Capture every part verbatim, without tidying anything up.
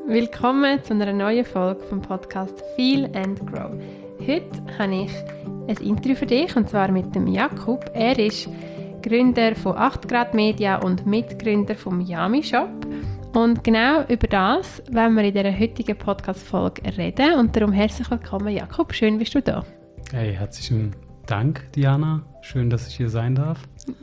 Willkommen zu einer neuen Folge vom Podcast Feel and Grow. Heute habe ich ein Interview für dich, und zwar mit dem Jakub. Er ist Gründer von acht Grad Media und Mitgründer vom Yami Shop. Und genau über das wollen wir in dieser heutigen Podcast-Folge reden. Und darum herzlich willkommen, Jakub. Schön, bist du da. Hey, herzlichen Dank, Diana. Schön, dass ich hier sein darf.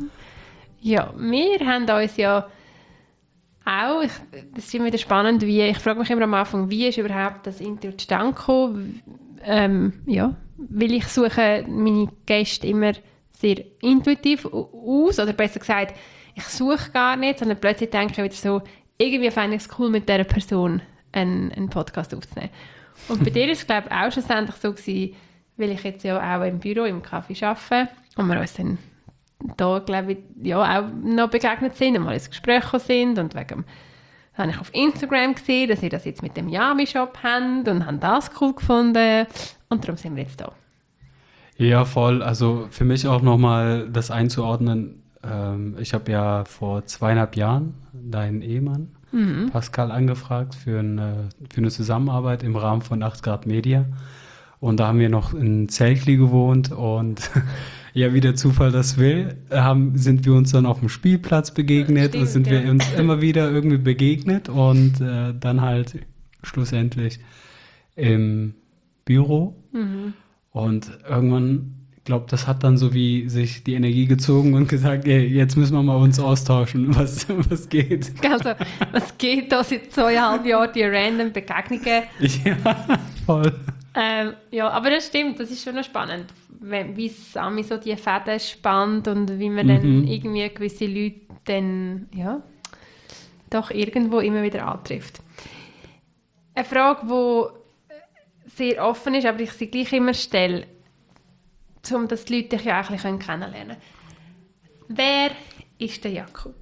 Ja, wir haben uns ja auch, ich, das ist immer wieder spannend, wie, ich frage mich immer am Anfang, wie ist überhaupt das Interview zustande gekommen? Ähm, ja, weil ich suche meine Gäste immer sehr intuitiv aus, oder besser gesagt, ich suche gar nicht, sondern plötzlich denke ich wieder so, irgendwie fände ich es cool, mit dieser Person einen, einen Podcast aufzunehmen. Und bei dir ist es, glaube ich, auch schlussendlich so gewesen, weil ich jetzt ja auch im Büro, im Café arbeite und wir uns dann da, glaube ich, ja, auch noch begegnet sind und mal ins Gespräch gekommen sind. Und wegen, habe ich auf Instagram gesehen, dass ihr das jetzt mit dem Yami Shop habt und haben das cool gefunden. Und darum sind wir jetzt da. Ja, voll. Also für mich auch nochmal das einzuordnen. Ähm, ich habe ja vor zweieinhalb Jahren deinen Ehemann, mhm. Pascal, angefragt für eine, für eine Zusammenarbeit im Rahmen von acht Grad Media. Und da haben wir noch in Zeltli gewohnt und ja, wie der Zufall das will, haben, sind wir uns dann auf dem Spielplatz begegnet. Stimmt, und sind ja. wir uns immer wieder irgendwie begegnet und äh, dann halt schlussendlich im Büro. Mhm. Und irgendwann, ich glaube, das hat dann so wie sich die Energie gezogen und gesagt, ey, jetzt müssen wir mal uns austauschen, was, was geht. Also, was geht da seit zweieinhalb Jahren, die random Begegnungen? Ja, voll. Ähm, ja, aber das stimmt, das ist schon noch spannend, wie es Ami so die Fäden spannt und wie man mhm. dann irgendwie gewisse Leute dann, ja, doch irgendwo immer wieder antrifft. Eine Frage, die sehr offen ist, aber ich sie gleich immer stelle, um dass die Leute dich ja auch ein bisschen kennenlernen können. Wer ist der Jakub?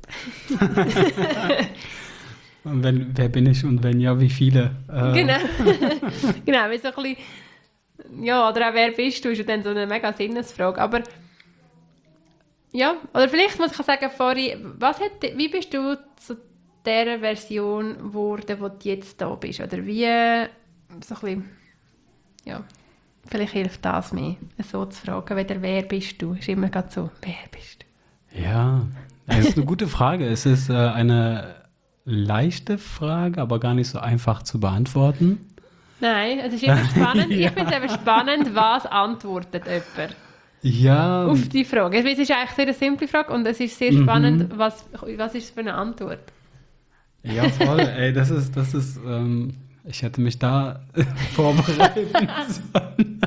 Und wenn, wer bin ich und wenn ja, wie viele? Äh. Genau, genau, wie so ein bisschen, ja, oder auch wer bist du, ist ja dann so eine mega Sinnesfrage, aber ja, oder vielleicht muss ich sagen vorhin, was hat, wie bist du zu dieser Version geworden, wo du jetzt da bist, oder wie, so ein bisschen, ja, vielleicht hilft das mir, so zu fragen, weder wer bist du, ist immer gerade so, wer bist du? Ja, das ist eine gute Frage, es ist äh, eine leichte Frage, aber gar nicht so einfach zu beantworten. Nein, es ist immer spannend. ja. Ich finde es eben spannend, was antwortet jemand ja. auf die Frage. Es ist eigentlich sehr eine simple Frage und es ist sehr spannend, mhm. was, was ist es für eine Antwort. Ja, voll. Ey, das ist, das ist, ähm, ich hätte mich da vorbereiten sollen.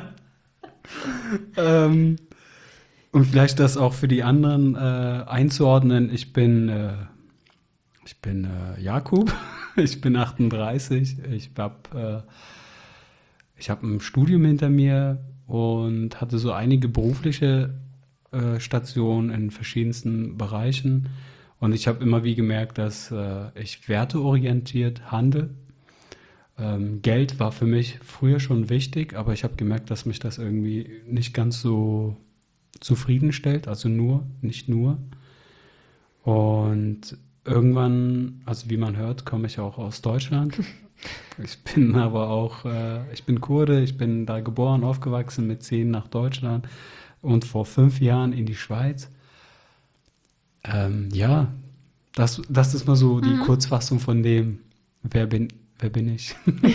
ähm, und vielleicht das auch für die anderen äh, einzuordnen. Ich bin äh, Ich bin äh, Jakub, ich bin achtunddreißig, ich habe äh, ich hab ein Studium hinter mir und hatte so einige berufliche äh, Stationen in verschiedensten Bereichen. Und ich habe immer wie gemerkt, dass äh, ich werteorientiert handle. Ähm, Geld war für mich früher schon wichtig, aber ich habe gemerkt, dass mich das irgendwie nicht ganz so zufriedenstellt, also nur, nicht nur. Und irgendwann, also wie man hört, komme ich auch aus Deutschland. Ich bin aber auch, äh, ich bin Kurde, ich bin da geboren, aufgewachsen, mit zehn nach Deutschland und vor fünf Jahren in die Schweiz. Ähm, ja, das, das ist mal so die mhm. Kurzfassung von dem, wer bin, wer bin ich?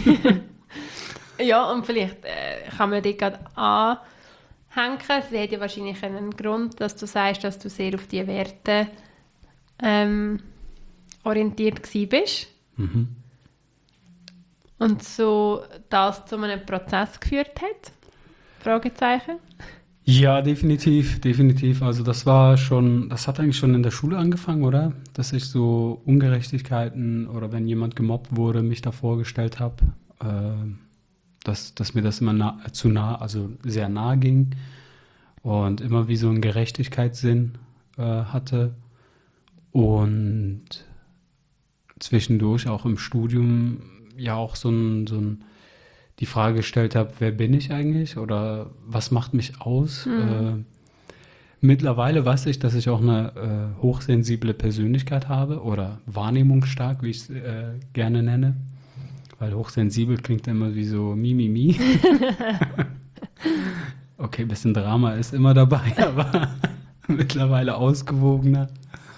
Ja, und vielleicht äh, kann man dich gerade anhängen. Sie hat ja wahrscheinlich einen Grund, dass du sagst, dass du sehr auf die Werte ähm, orientiert gsi bist. Mhm. Und so das zu einem Prozess geführt hat? Fragezeichen? Ja, definitiv, definitiv. Also das war schon, das hat eigentlich schon in der Schule angefangen, oder? Dass ich so Ungerechtigkeiten oder wenn jemand gemobbt wurde, mich da vorgestellt habe, äh, dass, dass mir das immer nah, zu nah, also sehr nah ging und immer wie so einen Gerechtigkeitssinn äh, hatte. Und zwischendurch auch im Studium ja auch so ein, so ein die Frage gestellt habe, wer bin ich eigentlich oder was macht mich aus? Mhm. Äh, mittlerweile weiß ich, dass ich auch eine äh, hochsensible Persönlichkeit habe oder wahrnehmungsstark, wie ich es äh, gerne nenne. Weil hochsensibel klingt immer wie so Mimimi. Okay, ein bisschen Drama ist immer dabei, aber mittlerweile ausgewogener.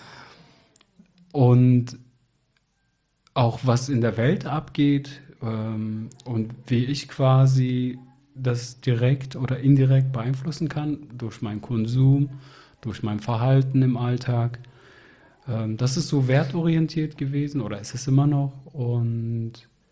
Und auch was in der Welt abgeht ähm, und wie ich quasi das direkt oder indirekt beeinflussen kann, durch meinen Konsum, durch mein Verhalten im Alltag. Ähm, das ist so wertorientiert gewesen oder ist es immer noch. Und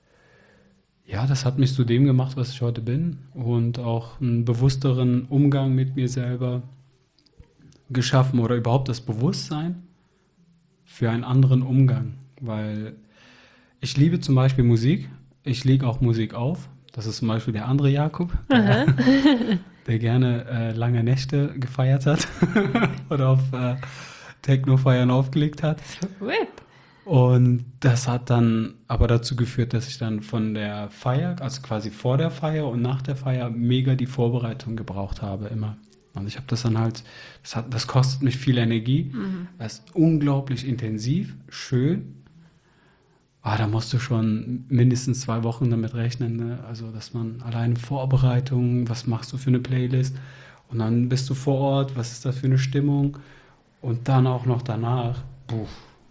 ja, das hat mich zu dem gemacht, was ich heute bin und auch einen bewussteren Umgang mit mir selber geschaffen oder überhaupt das Bewusstsein für einen anderen Umgang, weil ich liebe zum Beispiel Musik, ich lege auch Musik auf, das ist zum Beispiel der andere Jakob, der, der gerne äh, lange Nächte gefeiert hat oder auf äh, Techno-Feiern aufgelegt hat. Gut. Und das hat dann aber dazu geführt, dass ich dann von der Feier, also quasi vor der Feier und nach der Feier, mega die Vorbereitung gebraucht habe immer. Und ich habe das dann halt, das, hat, das kostet mich viel Energie, Mhm. das ist unglaublich intensiv, schön. Ah, da musst du schon mindestens zwei Wochen damit rechnen, ne? Also, dass man alleine Vorbereitung, was machst du für eine Playlist? Und dann bist du vor Ort, was ist das für eine Stimmung? Und dann auch noch danach. Puh.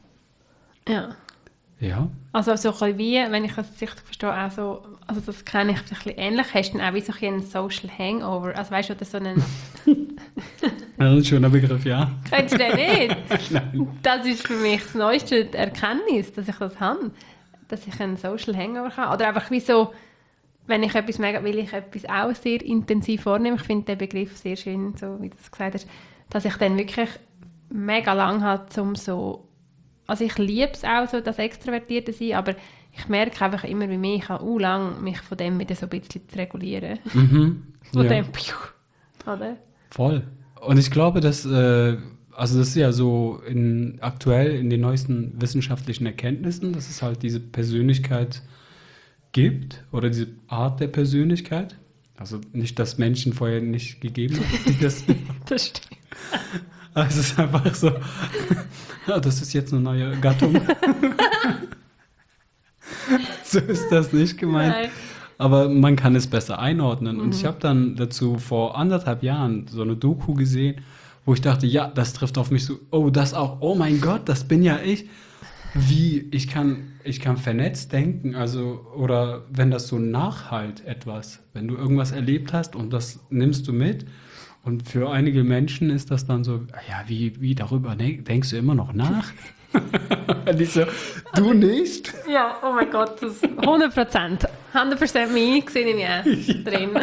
Ja. Ja, Also so ein bisschen wie, wenn ich das richtig verstehe, auch so, also das kenne ich ein bisschen ähnlich, hast du dann auch wie so ein bisschen einen Social Hangover, also weißt du, oder so einen, das ist ein schöner Begriff, ja. kennst du den nicht? Nein. Das ist für mich das neueste Erkenntnis, dass ich das habe, dass ich einen Social Hangover habe, oder einfach wie so, wenn ich etwas mega, will ich etwas auch sehr intensiv vornehme, ich finde den Begriff sehr schön, so wie du es gesagt hast, dass ich dann wirklich mega lang habe, um so, also ich liebe es auch, so das Extrovertierte sein, aber ich merke einfach immer wie mehr, ich habe auch lang mich von dem wieder so ein bisschen zu regulieren. Mhm. Von Ja. dem, piu, oder? Voll. Und ich glaube, dass, äh, also das ist ja so in, aktuell in den neuesten wissenschaftlichen Erkenntnissen, dass es halt diese Persönlichkeit gibt oder diese Art der Persönlichkeit. Also nicht, dass Menschen vorher nicht gegeben hat, die das. Das stimmt. Aber es ist einfach so, ja, das ist jetzt eine neue Gattung. So ist das nicht gemeint. Nein. Aber man kann es besser einordnen. Und Mhm. ich habe dann dazu vor anderthalb Jahren so eine Doku gesehen, wo ich dachte, ja, das trifft auf mich so, oh, das auch, oh mein Gott, das bin ja ich. Wie, ich kann, ich kann vernetzt denken, also, oder wenn das so nachhalt etwas, wenn du irgendwas erlebt hast und das nimmst du mit und für einige Menschen ist das dann so, ja, wie, wie darüber denk, denkst du immer noch nach? Und ich so, du nicht? Ja, oh mein Gott, das ist hundert Prozent. hundert Prozent mich sehe ich mich auch drin.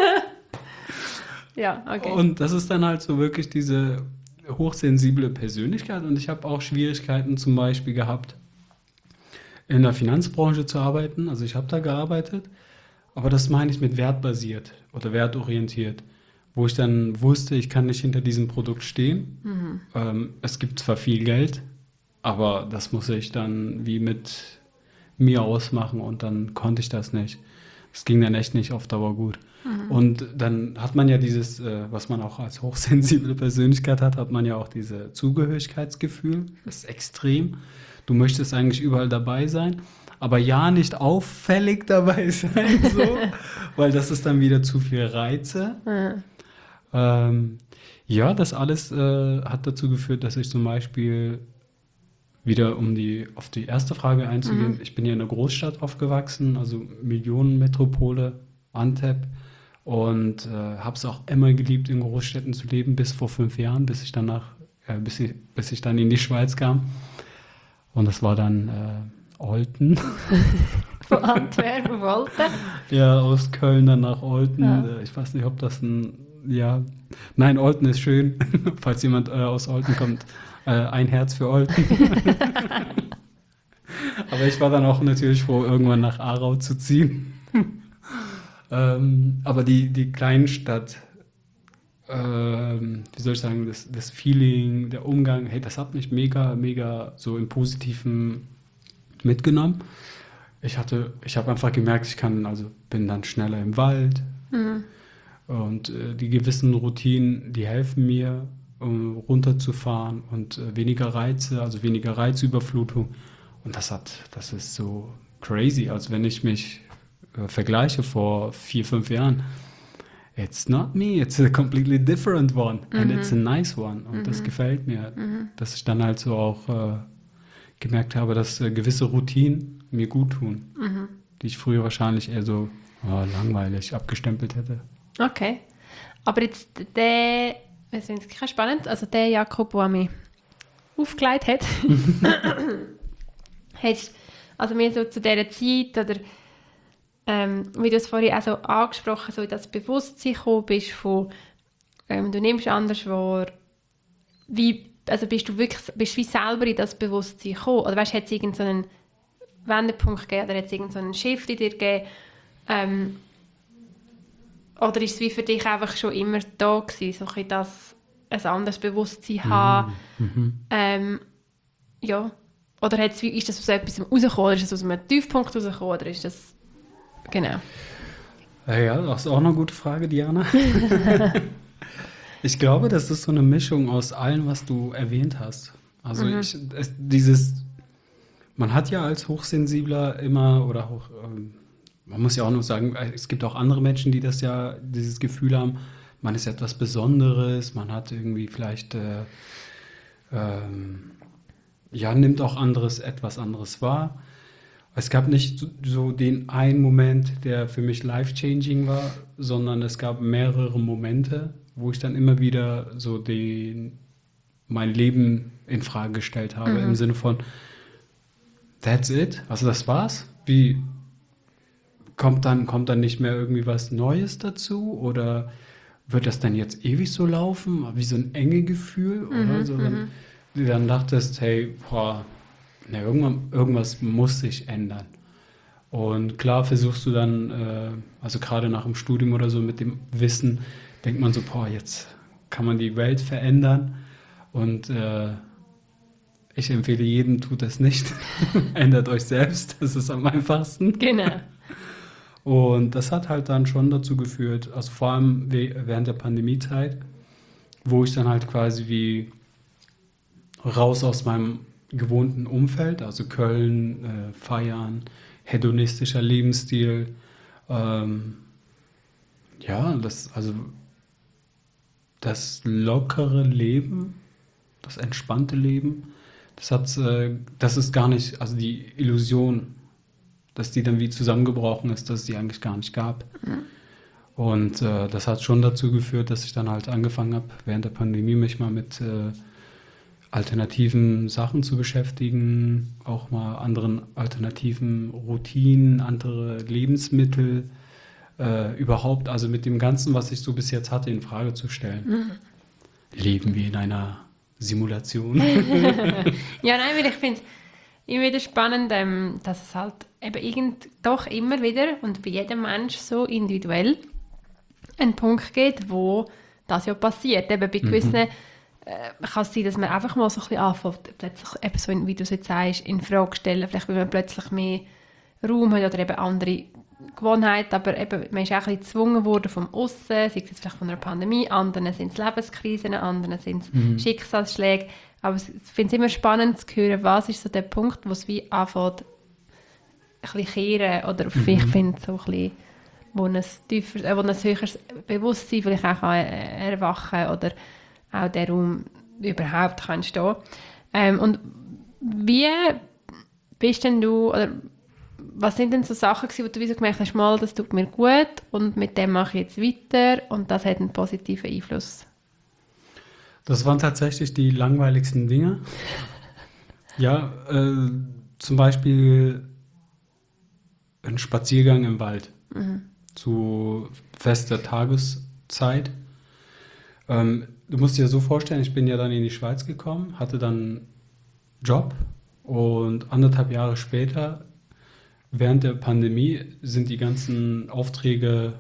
Ja, okay. Und das ist dann halt so wirklich diese hochsensible Persönlichkeit. Und ich habe auch Schwierigkeiten zum Beispiel gehabt, in der Finanzbranche zu arbeiten. Also ich habe da gearbeitet, aber das meine ich mit wertbasiert oder wertorientiert, wo ich dann wusste, ich kann nicht hinter diesem Produkt stehen. Mhm. Ähm, es gibt zwar viel Geld, aber das muss ich dann wie mit mir ausmachen und dann konnte ich das nicht. Es ging dann echt nicht auf Dauer gut. Mhm. Und dann hat man ja dieses, äh, was man auch als hochsensible Persönlichkeit hat, hat man ja auch diese Zugehörigkeitsgefühl. Das ist extrem. Du möchtest eigentlich überall dabei sein, aber ja nicht auffällig dabei sein, so, weil das ist dann wieder zu viel Reize. Mhm. Ähm, ja, das alles äh, hat dazu geführt, dass ich zum Beispiel wieder, um die, auf die erste Frage einzugehen, Mhm. ich bin hier in einer Großstadt aufgewachsen, also Millionenmetropole, Antep, und äh, habe es auch immer geliebt, in Großstädten zu leben, bis vor fünf Jahren, bis ich danach, äh, bis ich, bis ich dann in die Schweiz kam. Und das war dann äh, Olten. Von Antwerpen wollte. Ja, aus Köln dann nach Olten. Ja. Äh, Ich weiß nicht, ob das ein, ja, nein, Olten ist schön, falls jemand äh, aus Olten kommt. Äh, ein Herz für Olten. Aber ich war dann auch natürlich froh, irgendwann nach Aarau zu ziehen. ähm, aber die, die Kleinstadt, ähm, wie soll ich sagen, das, das Feeling, der Umgang, hey, das hat mich mega, mega so im Positiven mitgenommen. Ich hatte, ich habe einfach gemerkt, ich kann, also bin dann schneller im Wald Mhm. und äh, die gewissen Routinen, die helfen mir, um runterzufahren und äh, weniger Reize, also weniger Reizüberflutung. Und das hat, das ist so crazy, als wenn ich mich äh, vergleiche vor vier, fünf Jahren. It's not me, it's a completely different one and Mhm. it's a nice one. Und das gefällt mir, Mhm. dass ich dann halt so auch äh, gemerkt habe, dass äh, gewisse Routinen mir gut tun, Mhm. die ich früher wahrscheinlich eher so oh, langweilig abgestempelt hätte. Okay. Aber jetzt der, das finde ich spannend, also der Jakob, der mich aufgelegt hat, hat also mir so zu dieser Zeit, oder ähm, wie du es vorhin auch so angesprochen, so in das Bewusstsein gekommen bist von, ähm, du nimmst anders wahr, wie, also bist du wirklich, bist du wie selber in das Bewusstsein gekommen, oder weißt, hat es irgendeinen Wendepunkt gegeben, oder hat es irgendeinen Shift in dir gegeben, ähm, oder ist es wie für dich einfach schon immer da gewesen, so ein bisschen das, ein anderes Bewusstsein haben, Mhm. ähm, ja, oder hat's, wie- ist das aus etwas rausgekommen, oder ist das aus einem Tiefpunkt rausgekommen, oder ist das, genau. Ja, ja, das ist auch eine gute Frage, Diana. Ich glaube, das ist so eine Mischung aus allem, was du erwähnt hast. Also Mhm. ich, es, dieses, man hat ja als Hochsensibler immer, oder auch, ähm, man muss ja auch nur sagen, es gibt auch andere Menschen, die das ja, dieses Gefühl haben, man ist etwas Besonderes, man hat irgendwie vielleicht, äh, ähm, ja, nimmt auch anderes, etwas anderes wahr. Es gab nicht so- so den einen Moment, der für mich life-changing war, sondern es gab mehrere Momente, wo ich dann immer wieder so den, mein Leben in Frage gestellt habe, Mhm. im Sinne von, that's it? Also das war's? Wie kommt dann, kommt dann nicht mehr irgendwie was Neues dazu? Oder wird das dann jetzt ewig so laufen? Wie so ein enge Gefühl, oder? Mhm, So, wenn mhm. du dann dachtest, hey, boah, na, irgendwann, irgendwas muss sich ändern. Und klar versuchst du dann, äh, also gerade nach dem Studium oder so mit dem Wissen, denkt man so, boah, jetzt kann man die Welt verändern. Und äh, ich empfehle jedem, tut das nicht. Ändert euch selbst, das ist am einfachsten. Genau. Und das hat halt dann schon dazu geführt, also vor allem we- während der Pandemiezeit, wo ich dann halt quasi wie raus aus meinem gewohnten Umfeld, also Köln, äh, Feiern, hedonistischer Lebensstil, ähm, ja, das, also das lockere Leben, das entspannte Leben, das hat, äh, das ist gar nicht, also die Illusion, dass die dann wie zusammengebrochen ist, dass es die eigentlich gar nicht gab. Und äh, das hat schon dazu geführt, dass ich dann halt angefangen habe, während der Pandemie mich mal mit äh, alternativen Sachen zu beschäftigen, auch mal anderen alternativen Routinen, andere Lebensmittel, äh, überhaupt, also mit dem Ganzen, was ich so bis jetzt hatte, in Frage zu stellen. Leben wir in einer Simulation? Ja, nein, weil ich finde es immer wieder spannend, ähm, dass es halt eben irgend, doch immer wieder und bei jedem Mensch so individuell einen Punkt gibt, wo das ja passiert. Eben bei gewissen äh, kann es sein, dass man einfach mal so ein bisschen anfängt, plötzlich eben so, in, wie du es jetzt sagst, in Frage stellen, vielleicht weil man plötzlich mehr Raum hat oder eben andere Gewohnheiten, aber eben, man ist auch ein bisschen gezwungen worden vom Aussen, sei es jetzt vielleicht von einer Pandemie, anderen sind es Lebenskrisen, anderen sind es Mhm. Schicksalsschläge, aber ich finde es immer spannend zu hören, was ist so der Punkt, wo es wie anfängt, ein bisschen kehren oder Mhm. ich finde so ein bisschen, wo ein, tiefer, äh, wo ein höheres Bewusstsein vielleicht auch kann, äh, erwachen oder auch der Raum überhaupt kann entstehen. Ähm, und wie bist denn du, oder was sind denn so Sachen gewesen, wo du wie so gemerkt hast, mal, das tut mir gut und mit dem mache ich jetzt weiter und das hat einen positiven Einfluss? Das waren tatsächlich die langweiligsten Dinge. Ja, äh, zum Beispiel ein Spaziergang im Wald zu fester Tageszeit. Ähm, du musst dir so vorstellen, ich bin ja dann in die Schweiz gekommen, hatte dann einen Job und anderthalb Jahre später, während der Pandemie, sind die ganzen Aufträge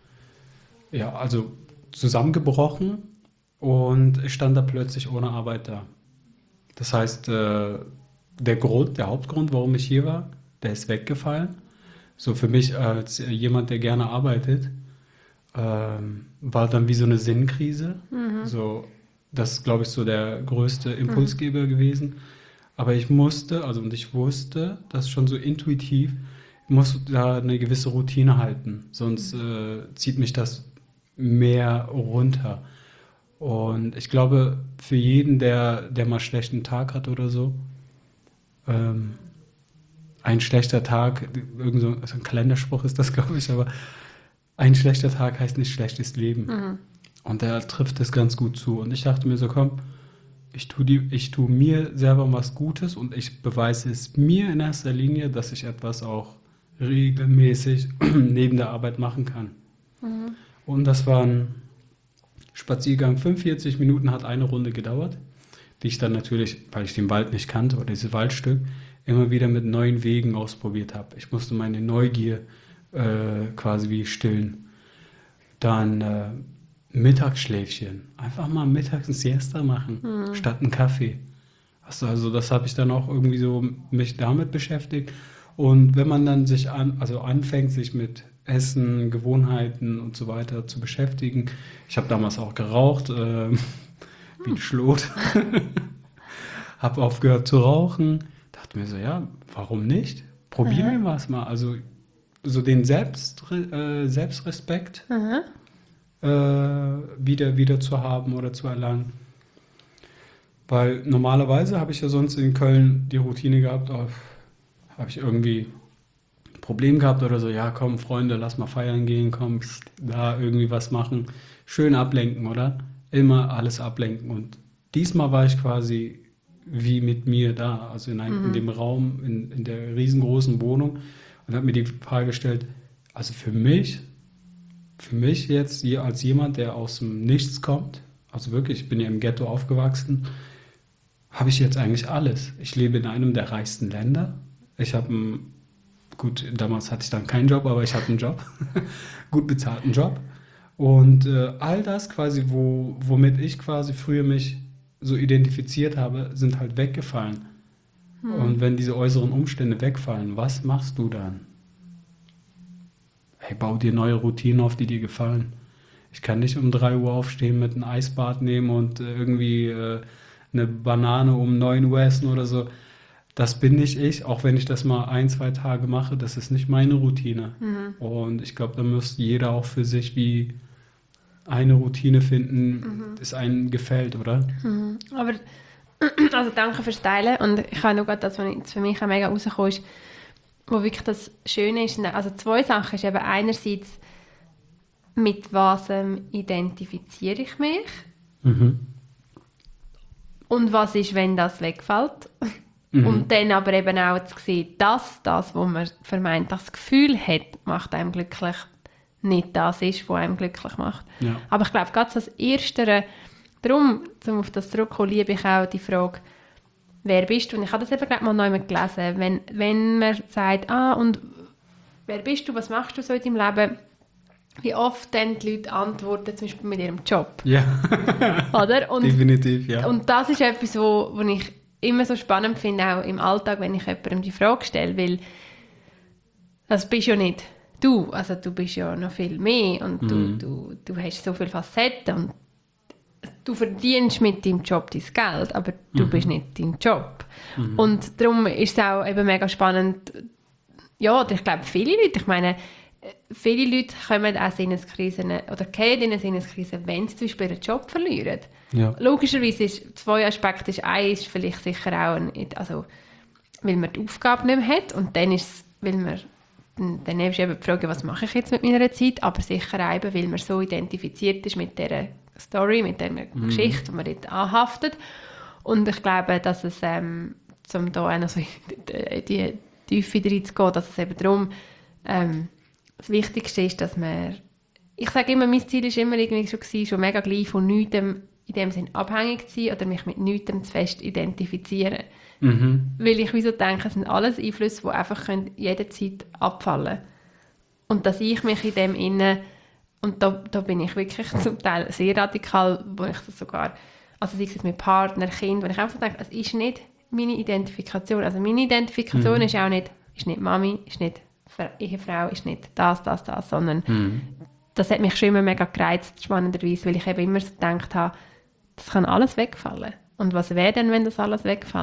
ja, also zusammengebrochen und ich stand da plötzlich ohne Arbeit da. Das heißt, äh, der Grund, der Hauptgrund, warum ich hier war, der ist weggefallen. So für mich als jemand, der gerne arbeitet, ähm, war dann wie so eine Sinnkrise. So, das ist, glaube ich, so der größte Impulsgeber gewesen. Aber ich musste, also und ich wusste, das schon so intuitiv, ich muss da eine gewisse Routine halten, sonst äh, zieht mich das mehr runter. Und ich glaube, für jeden, der, der mal einen schlechten Tag hat oder so, ähm, ein schlechter Tag, irgend so so ein Kalenderspruch ist das, glaube ich, aber ein schlechter Tag heißt nicht schlechtes Leben. Mhm. Und der trifft es ganz gut zu. Und ich dachte mir so, komm, ich tue die, ich tue mir selber was Gutes und ich beweise es mir in erster Linie, dass ich etwas auch regelmäßig neben der Arbeit machen kann. Mhm. Und das war ein Spaziergang, fünfundvierzig Minuten hat eine Runde gedauert, die ich dann natürlich, weil ich den Wald nicht kannte oder dieses Waldstück, immer wieder mit neuen Wegen ausprobiert habe. Ich musste meine Neugier äh, quasi wie stillen. Dann äh, Mittagsschläfchen. Einfach mal mittags ein Siesta machen, Mhm. statt einen Kaffee. Also, also das habe ich dann auch irgendwie so mich damit beschäftigt. Und wenn man dann sich an, also anfängt, sich mit Essen, Gewohnheiten und so weiter zu beschäftigen. Ich habe damals auch geraucht, äh, wie ein Schlot. Habe aufgehört zu rauchen. Dachte mir so, ja, warum nicht? Probieren wir es mal. Also so den Selbst, äh, Selbstrespekt Mhm. äh, wieder, wieder zu haben oder zu erlangen. Weil normalerweise habe ich ja sonst in Köln die Routine gehabt, oh, habe ich irgendwie ein Problem gehabt oder so, ja komm Freunde, lass mal feiern gehen, komm, pst, da irgendwie was machen. Schön ablenken, oder? Immer alles ablenken. Und diesmal war ich quasi wie mit mir da, also in, einem, in dem Raum, in, in der riesengroßen Wohnung und habe mir die Frage gestellt, also für mich, für mich jetzt je- als jemand, der aus dem Nichts kommt, also wirklich, ich bin ja im Ghetto aufgewachsen, habe ich jetzt eigentlich alles. Ich lebe in einem der reichsten Länder. Ich habe einen, gut, damals hatte ich dann keinen Job, aber ich hatte einen Job, gut bezahlten Job. Und äh, all das quasi, wo, womit ich quasi früher mich so identifiziert habe, sind halt weggefallen. Und wenn diese äußeren Umstände wegfallen, was machst du dann? Hey, bau dir neue Routinen auf, die dir gefallen. Ich kann nicht um drei Uhr aufstehen, mit einem Eisbad nehmen und äh, irgendwie äh, eine Banane um neun Uhr essen oder so. Das bin nicht ich, auch wenn ich das mal ein, zwei Tage mache, das ist nicht meine Routine. Mhm. Und ich glaube, da müsste jeder auch für sich wie eine Routine finden, das einem gefällt, oder? Mhm. Aber, also danke fürs Teilen und ich habe noch gerade das, was jetzt für mich auch mega rausgekommen ist, wo wirklich das Schöne ist, also zwei Sachen ist eben einerseits, mit was ähm, identifiziere ich mich Mhm. und was ist, wenn das wegfällt. Mhm. Und dann aber eben auch zu sehen, dass das, wo man vermeint das Gefühl hat, macht einem glücklich, nicht das ist, was einem glücklich macht. Ja. Aber ich glaube, gerade das Erstere, darum, um auf das zurückzukommen, liebe ich auch die Frage, wer bist du? Und ich habe das eben gerade mal noch einmal gelesen, wenn, wenn man sagt, ah, und wer bist du, was machst du so in deinem Leben, wie oft dann die Leute antworten, zum Beispiel mit ihrem Job. Ja, Oder? Und, definitiv, ja. und das ist etwas, wo, wo ich immer so spannend finde, auch im Alltag, wenn ich jemandem die Frage stelle, weil das bist ja nicht du, also du bist ja noch viel mehr und du, Mhm. du, du hast so viele Facetten und du verdienst mit deinem Job dein Geld, aber du Mhm. bist nicht dein Job. Mhm. Und darum ist es auch eben mega spannend, ja, oder ich glaube, viele Leute, ich meine, viele Leute kommen auch Sinneskrisen oder gehen in eine Sinneskrise, wenn sie zum Beispiel ihren Job verlieren. Ja. Logischerweise ist zwei Aspekte. Ist eins ist vielleicht sicher auch, ein, also, weil man die Aufgabe nicht mehr hat und dann ist es, weil man, dann ist eben die Frage, was mache ich jetzt mit meiner Zeit, aber sicher auch eben, weil man so identifiziert ist mit dieser Story, mit dieser Mhm. Geschichte, die man dort anhaftet. Und ich glaube, dass es, ähm, um da auch noch so in die, die Tiefe reinzugehen, dass es eben darum, ähm, das Wichtigste ist, dass man, ich sage immer, mein Ziel ist immer irgendwie schon gewesen, schon mega gleich von nichts in dem Sinn abhängig zu sein oder mich mit nichts zu fest identifizieren. Mhm. Weil ich wieso denke, es sind alles Einflüsse, die einfach können jederzeit abfallen können. Und dass ich mich in dem innen, und da, da bin ich wirklich zum Teil sehr radikal, wo ich das sogar, also sei es mit Partner, Kind, wo ich einfach so denke, es ist nicht meine Identifikation. Also meine Identifikation Mhm. ist auch nicht, ist nicht Mami, ist nicht Ehefrau, ist nicht das, das, das, sondern Mhm. das hat mich schon immer mega gereizt, spannenderweise, weil ich eben immer so gedacht habe, das kann alles wegfallen. Und was wäre denn, wenn das alles wegfällt?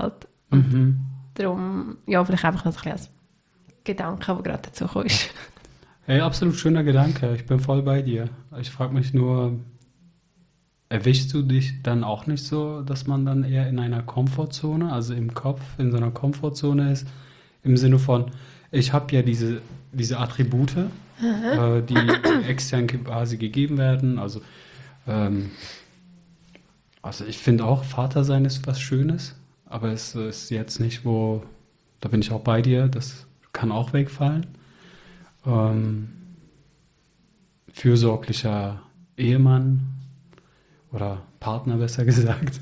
Und Mhm. darum, ja, vielleicht einfach noch so ein bisschen als Gedanke, der gerade dazu kommt. Ey, absolut schöner Gedanke. Ich bin voll bei dir. Ich frage mich nur, erwischst du dich dann auch nicht so, dass man dann eher in einer Komfortzone, also im Kopf, in so einer Komfortzone ist, im Sinne von, ich habe ja diese, diese Attribute, äh, die extern quasi gegeben werden. Also, ähm, also ich finde auch, Vater sein ist was Schönes, aber es ist jetzt nicht, wo, da bin ich auch bei dir, das kann auch wegfallen. Ähm, fürsorglicher Ehemann oder Partner, besser gesagt.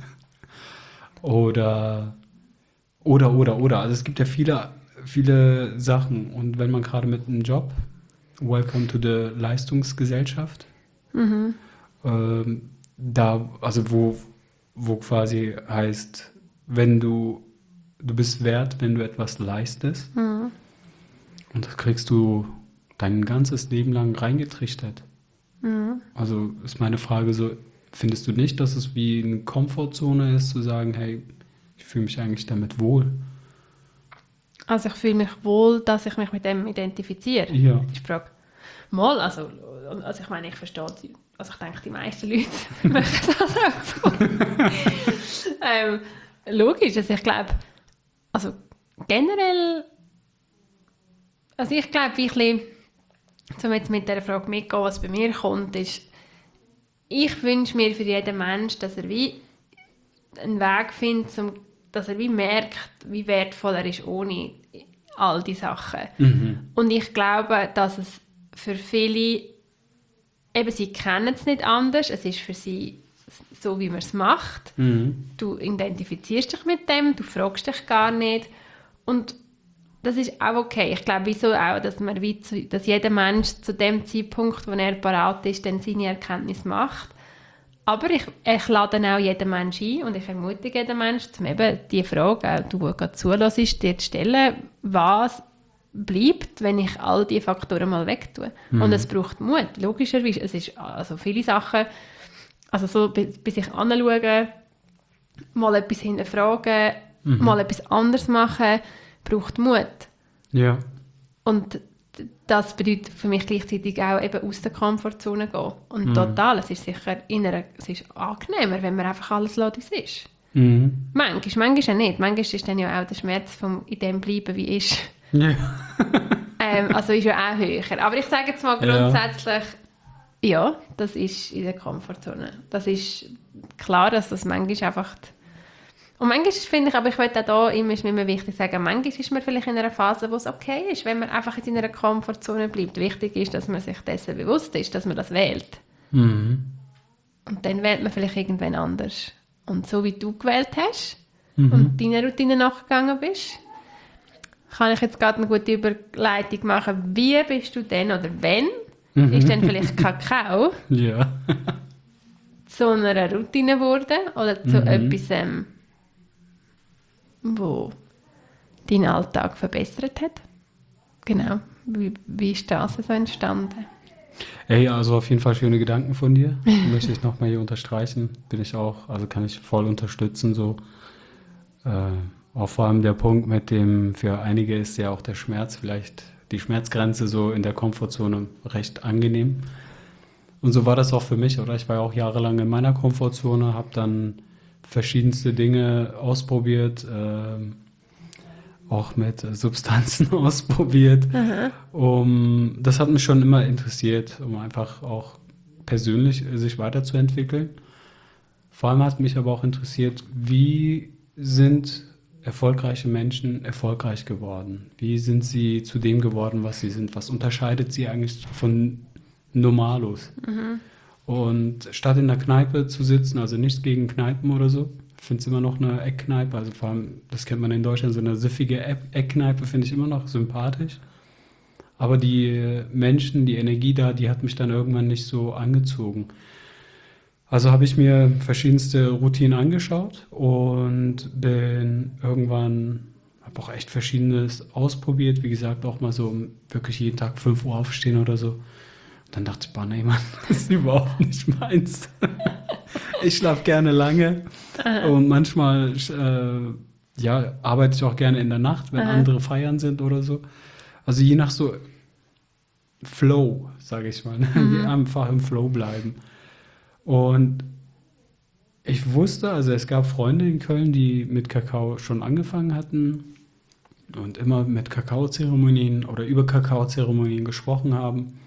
Oder, oder, oder, oder. Also es gibt ja viele, viele Sachen. Und wenn man gerade mit einem Job, Welcome to the Leistungsgesellschaft, Mhm. ähm, da, also wo, wo quasi heißt, wenn du, du bist wert, wenn du etwas leistest. Mhm. Und das kriegst du dein ganzes Leben lang reingetrichtert. Mhm. Also ist meine Frage so, findest du nicht, dass es wie eine Komfortzone ist, zu sagen, hey, ich fühle mich eigentlich damit wohl? Also ich fühle mich wohl, dass ich mich mit dem identifiziere. Ja. Ich frage mal, also, also ich meine, ich verstehe, die- also ich denke, die meisten Leute machen das auch so. ähm, logisch, also ich glaube, also generell, also ich glaube, wie ich ein bisschen, um jetzt mit dieser Frage mitgehen, was bei mir kommt, ist, ich wünsche mir für jeden Menschen, dass er wie einen Weg findet, um, dass er wie merkt, wie wertvoll er ist ohne all die Sachen. Mhm. Und ich glaube, dass es für viele, eben sie kennen es nicht anders, es ist für sie so, wie man es macht. Mhm. Du identifizierst dich mit dem, du fragst dich gar nicht. Und das ist auch okay. Ich glaube wieso auch, dass, man wie zu, dass jeder Mensch zu dem Zeitpunkt, wo er parat ist, dann seine Erkenntnis macht. Aber ich, ich lade auch jeden Mensch ein und ich ermutige jeden Mensch, um eben die Frage, auch du, die gerade zuhörst, dir zu stellen, was bleibt, wenn ich all diese Faktoren mal wegtue. Mhm. Und es braucht Mut, logischerweise. Es ist also viele Sachen, also so bis, bis ich anschaue, mal etwas hinterfragen, Mhm. mal etwas anderes machen, braucht Mut. Ja. Und das bedeutet für mich gleichzeitig auch eben aus der Komfortzone gehen. Und Mhm. total, es ist sicher inner, es ist angenehmer, wenn man einfach alles lässt, wie es ist. Mhm. Manchmal, manchmal auch nicht. Manchmal ist dann ja auch der Schmerz vom in dem bleiben, wie ist. Ja. Ähm, also ist ja auch höher. Aber ich sage jetzt mal Ja. grundsätzlich, ja, das ist in der Komfortzone. Das ist klar, dass das manchmal einfach... Und manchmal finde ich, aber ich möchte auch hier, immer, ist mir immer wichtig zu sagen, manchmal ist man vielleicht in einer Phase, wo es okay ist, wenn man einfach in einer Komfortzone bleibt. Wichtig ist, dass man sich dessen bewusst ist, dass man das wählt. Mhm. Und dann wählt man vielleicht irgendwann anders. Und so wie du gewählt hast Mhm. und deiner Routine nachgegangen bist, kann ich jetzt gerade eine gute Überleitung machen. Wie bist du denn oder wenn, Mhm. ist dann vielleicht Kakao Ja. zu einer Routine geworden oder zu Mhm. etwas, ähm, wo deinen Alltag verbessert hat? Genau. Wie, wie ist das so entstanden? Ey, also auf jeden Fall schöne Gedanken von dir. Möchte ich nochmal hier unterstreichen. Bin ich auch, also kann ich voll unterstützen. So. Äh, auch vor allem der Punkt mit dem, für einige ist ja auch der Schmerz, vielleicht die Schmerzgrenze so in der Komfortzone recht angenehm. Und so war das auch für mich, oder? Ich war ja auch jahrelang in meiner Komfortzone, habe dann verschiedenste Dinge ausprobiert, ähm, auch mit äh, Substanzen ausprobiert. Um, das hat mich schon immer interessiert, um einfach auch persönlich äh, sich weiterzuentwickeln. Vor allem hat mich aber auch interessiert, wie sind erfolgreiche Menschen erfolgreich geworden? Wie sind sie zu dem geworden, was sie sind? Was unterscheidet sie eigentlich von Normalos? Und statt in der Kneipe zu sitzen, also nichts gegen Kneipen oder so, ich finde es immer noch eine Eckkneipe, also vor allem, das kennt man in Deutschland, so eine siffige Eck- Eckkneipe finde ich immer noch sympathisch. Aber die Menschen, die Energie da, die hat mich dann irgendwann nicht so angezogen. Also habe ich mir verschiedenste Routinen angeschaut und bin irgendwann, habe auch echt Verschiedenes ausprobiert. Wie gesagt, auch mal so um wirklich jeden Tag fünf Uhr aufstehen oder so. Und dann dachte ich, boah, nee, Mann, das ist überhaupt nicht meins. Ich schlafe gerne lange und manchmal äh, ja, arbeite ich auch gerne in der Nacht, wenn Aha. andere feiern sind oder so. Also je nach so Flow, sage ich mal. Ne? Mhm. Einfach im Flow bleiben. Und ich wusste, also es gab Freunde in Köln, die mit Kakao schon angefangen hatten und immer mit Kakaozeremonien oder über Kakaozeremonien gesprochen haben.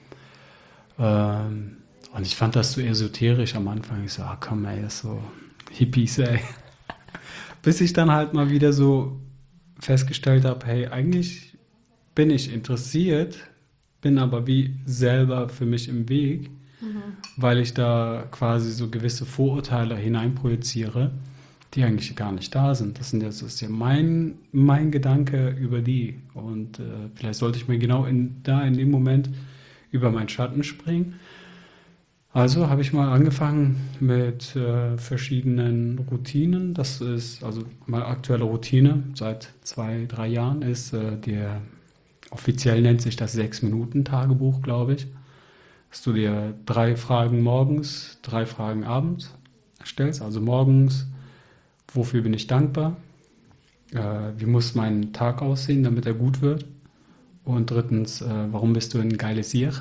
Ähm, und ich fand das so esoterisch am Anfang. Ich so, ah komm ey, das ist so Hippies, ey. Bis ich dann halt mal wieder so festgestellt habe, hey, eigentlich bin ich interessiert, bin aber wie selber für mich im Weg, weil ich da quasi so gewisse Vorurteile hineinprojiziere, die eigentlich gar nicht da sind. Das, sind jetzt, das ist ja mein, mein Gedanke über die. Und äh, vielleicht sollte ich mir genau in, da in dem Moment über meinen Schatten springen. Also habe ich mal angefangen mit äh, verschiedenen Routinen. Das ist also meine aktuelle Routine seit zwei, drei Jahren ist äh, der, offiziell nennt sich das Sechs-Minuten-Tagebuch, glaube ich. Dass du dir drei Fragen morgens, drei Fragen abends stellst. Also morgens, wofür bin ich dankbar? Äh, wie muss mein Tag aussehen, damit er gut wird? Und drittens, äh, warum bist du ein geiles Sier?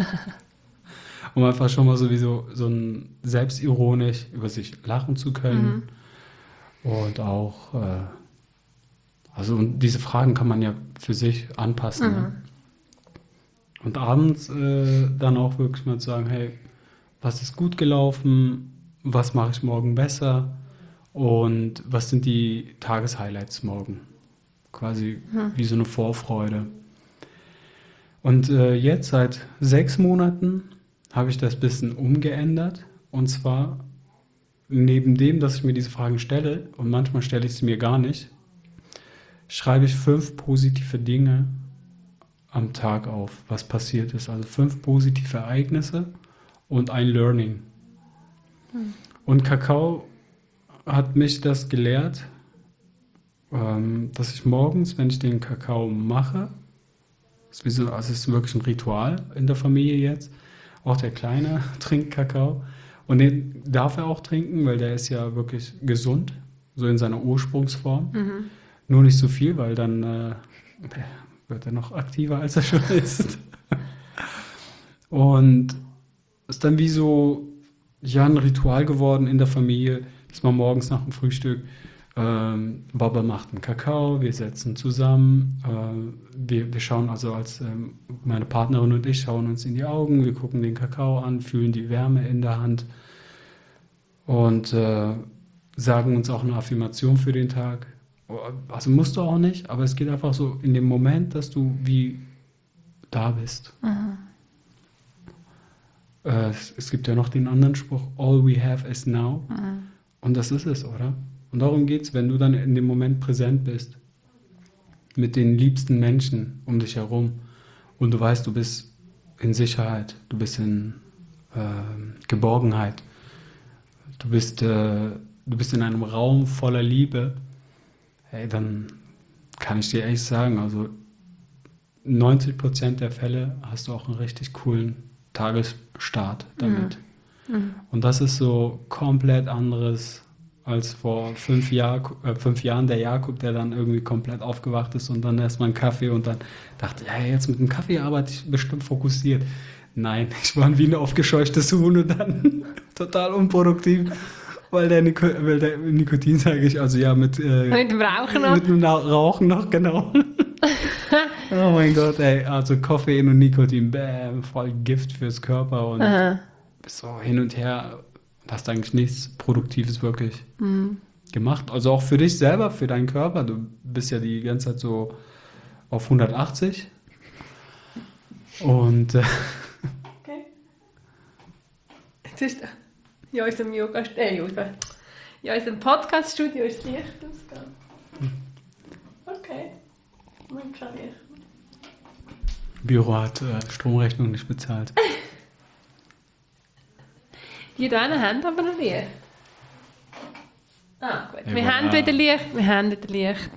Um einfach schon mal sowieso so ein selbstironisch über sich lachen zu können. Mhm. Und auch, äh, also und diese Fragen kann man ja für sich anpassen. Mhm. Ne? Und abends äh, dann auch wirklich mal zu sagen, hey, was ist gut gelaufen, was mache ich morgen besser und was sind die Tageshighlights morgen? Quasi mhm. wie so eine Vorfreude. Und äh, jetzt seit sechs Monaten habe ich das ein bisschen umgeändert. Und zwar neben dem, dass ich mir diese Fragen stelle, und manchmal stelle ich sie mir gar nicht, schreibe ich fünf positive Dinge am Tag auf, was passiert ist. Also fünf positive Ereignisse und ein Learning. Hm. Und Kakao hat mich das gelehrt, ähm, dass ich morgens, wenn ich den Kakao mache, ist wie so, also es ist wirklich ein Ritual in der Familie jetzt, auch der Kleine trinkt Kakao und den darf er auch trinken, weil der ist ja wirklich gesund, so in seiner Ursprungsform. Mhm. Nur nicht so viel, weil dann äh, wird er noch aktiver, als er schon ist. Und ist dann wie so ja, ein Ritual geworden in der Familie, dass man morgens nach dem Frühstück ähm, Baba macht einen Kakao, wir setzen zusammen, äh, wir, wir schauen also als ähm, meine Partnerin und ich schauen uns in die Augen, wir gucken den Kakao an, fühlen die Wärme in der Hand und äh, sagen uns auch eine Affirmation für den Tag. Also musst du auch nicht, aber es geht einfach so in dem Moment, dass du wie da bist. Mhm. Äh, es, es gibt ja noch den anderen Spruch, all we have is now. Mhm. Und das ist es, oder? Und darum geht es, wenn du dann in dem Moment präsent bist, mit den liebsten Menschen um dich herum und du weißt, du bist in Sicherheit, du bist in äh, Geborgenheit, du bist, äh, du bist in einem Raum voller Liebe, hey, dann kann ich dir echt sagen, also neunzig Prozent der Fälle hast du auch einen richtig coolen Tagesstart damit. Mhm. Mhm. Und das ist so komplett anderes als vor fünf, Jahr, äh, fünf Jahren der Jakob, der dann irgendwie komplett aufgewacht ist und dann erstmal einen Kaffee und dann dachte, ja, jetzt mit dem Kaffee arbeite ich bestimmt fokussiert. Nein, ich war wie ein aufgescheuchtes Huhn und dann total unproduktiv. Weil der, Nik- weil der Nikotin, sage ich, also ja, mit, äh, mit dem Rauchen noch. Mit dem Na- Rauchen noch, genau. Oh mein Gott, ey, also Koffein und Nikotin, bäm, voll Gift fürs Körper und Aha. bist so hin und her, hast eigentlich nichts Produktives wirklich mhm. gemacht. Also auch für dich selber, für deinen Körper, du bist ja die ganze Zeit so auf hundertachtzig und äh, okay. Jetzt ist ja, in unserem Yoga, äh, Yoga. Ja, in unserem Podcast-Studio ist das Licht ausgegangen. Okay. Man kann Licht. Büro hat äh, Stromrechnung nicht bezahlt. Die da haben aber noch Licht. Ah, gut. Ja, wir voilà. haben wieder Licht. Wir haben wieder Licht.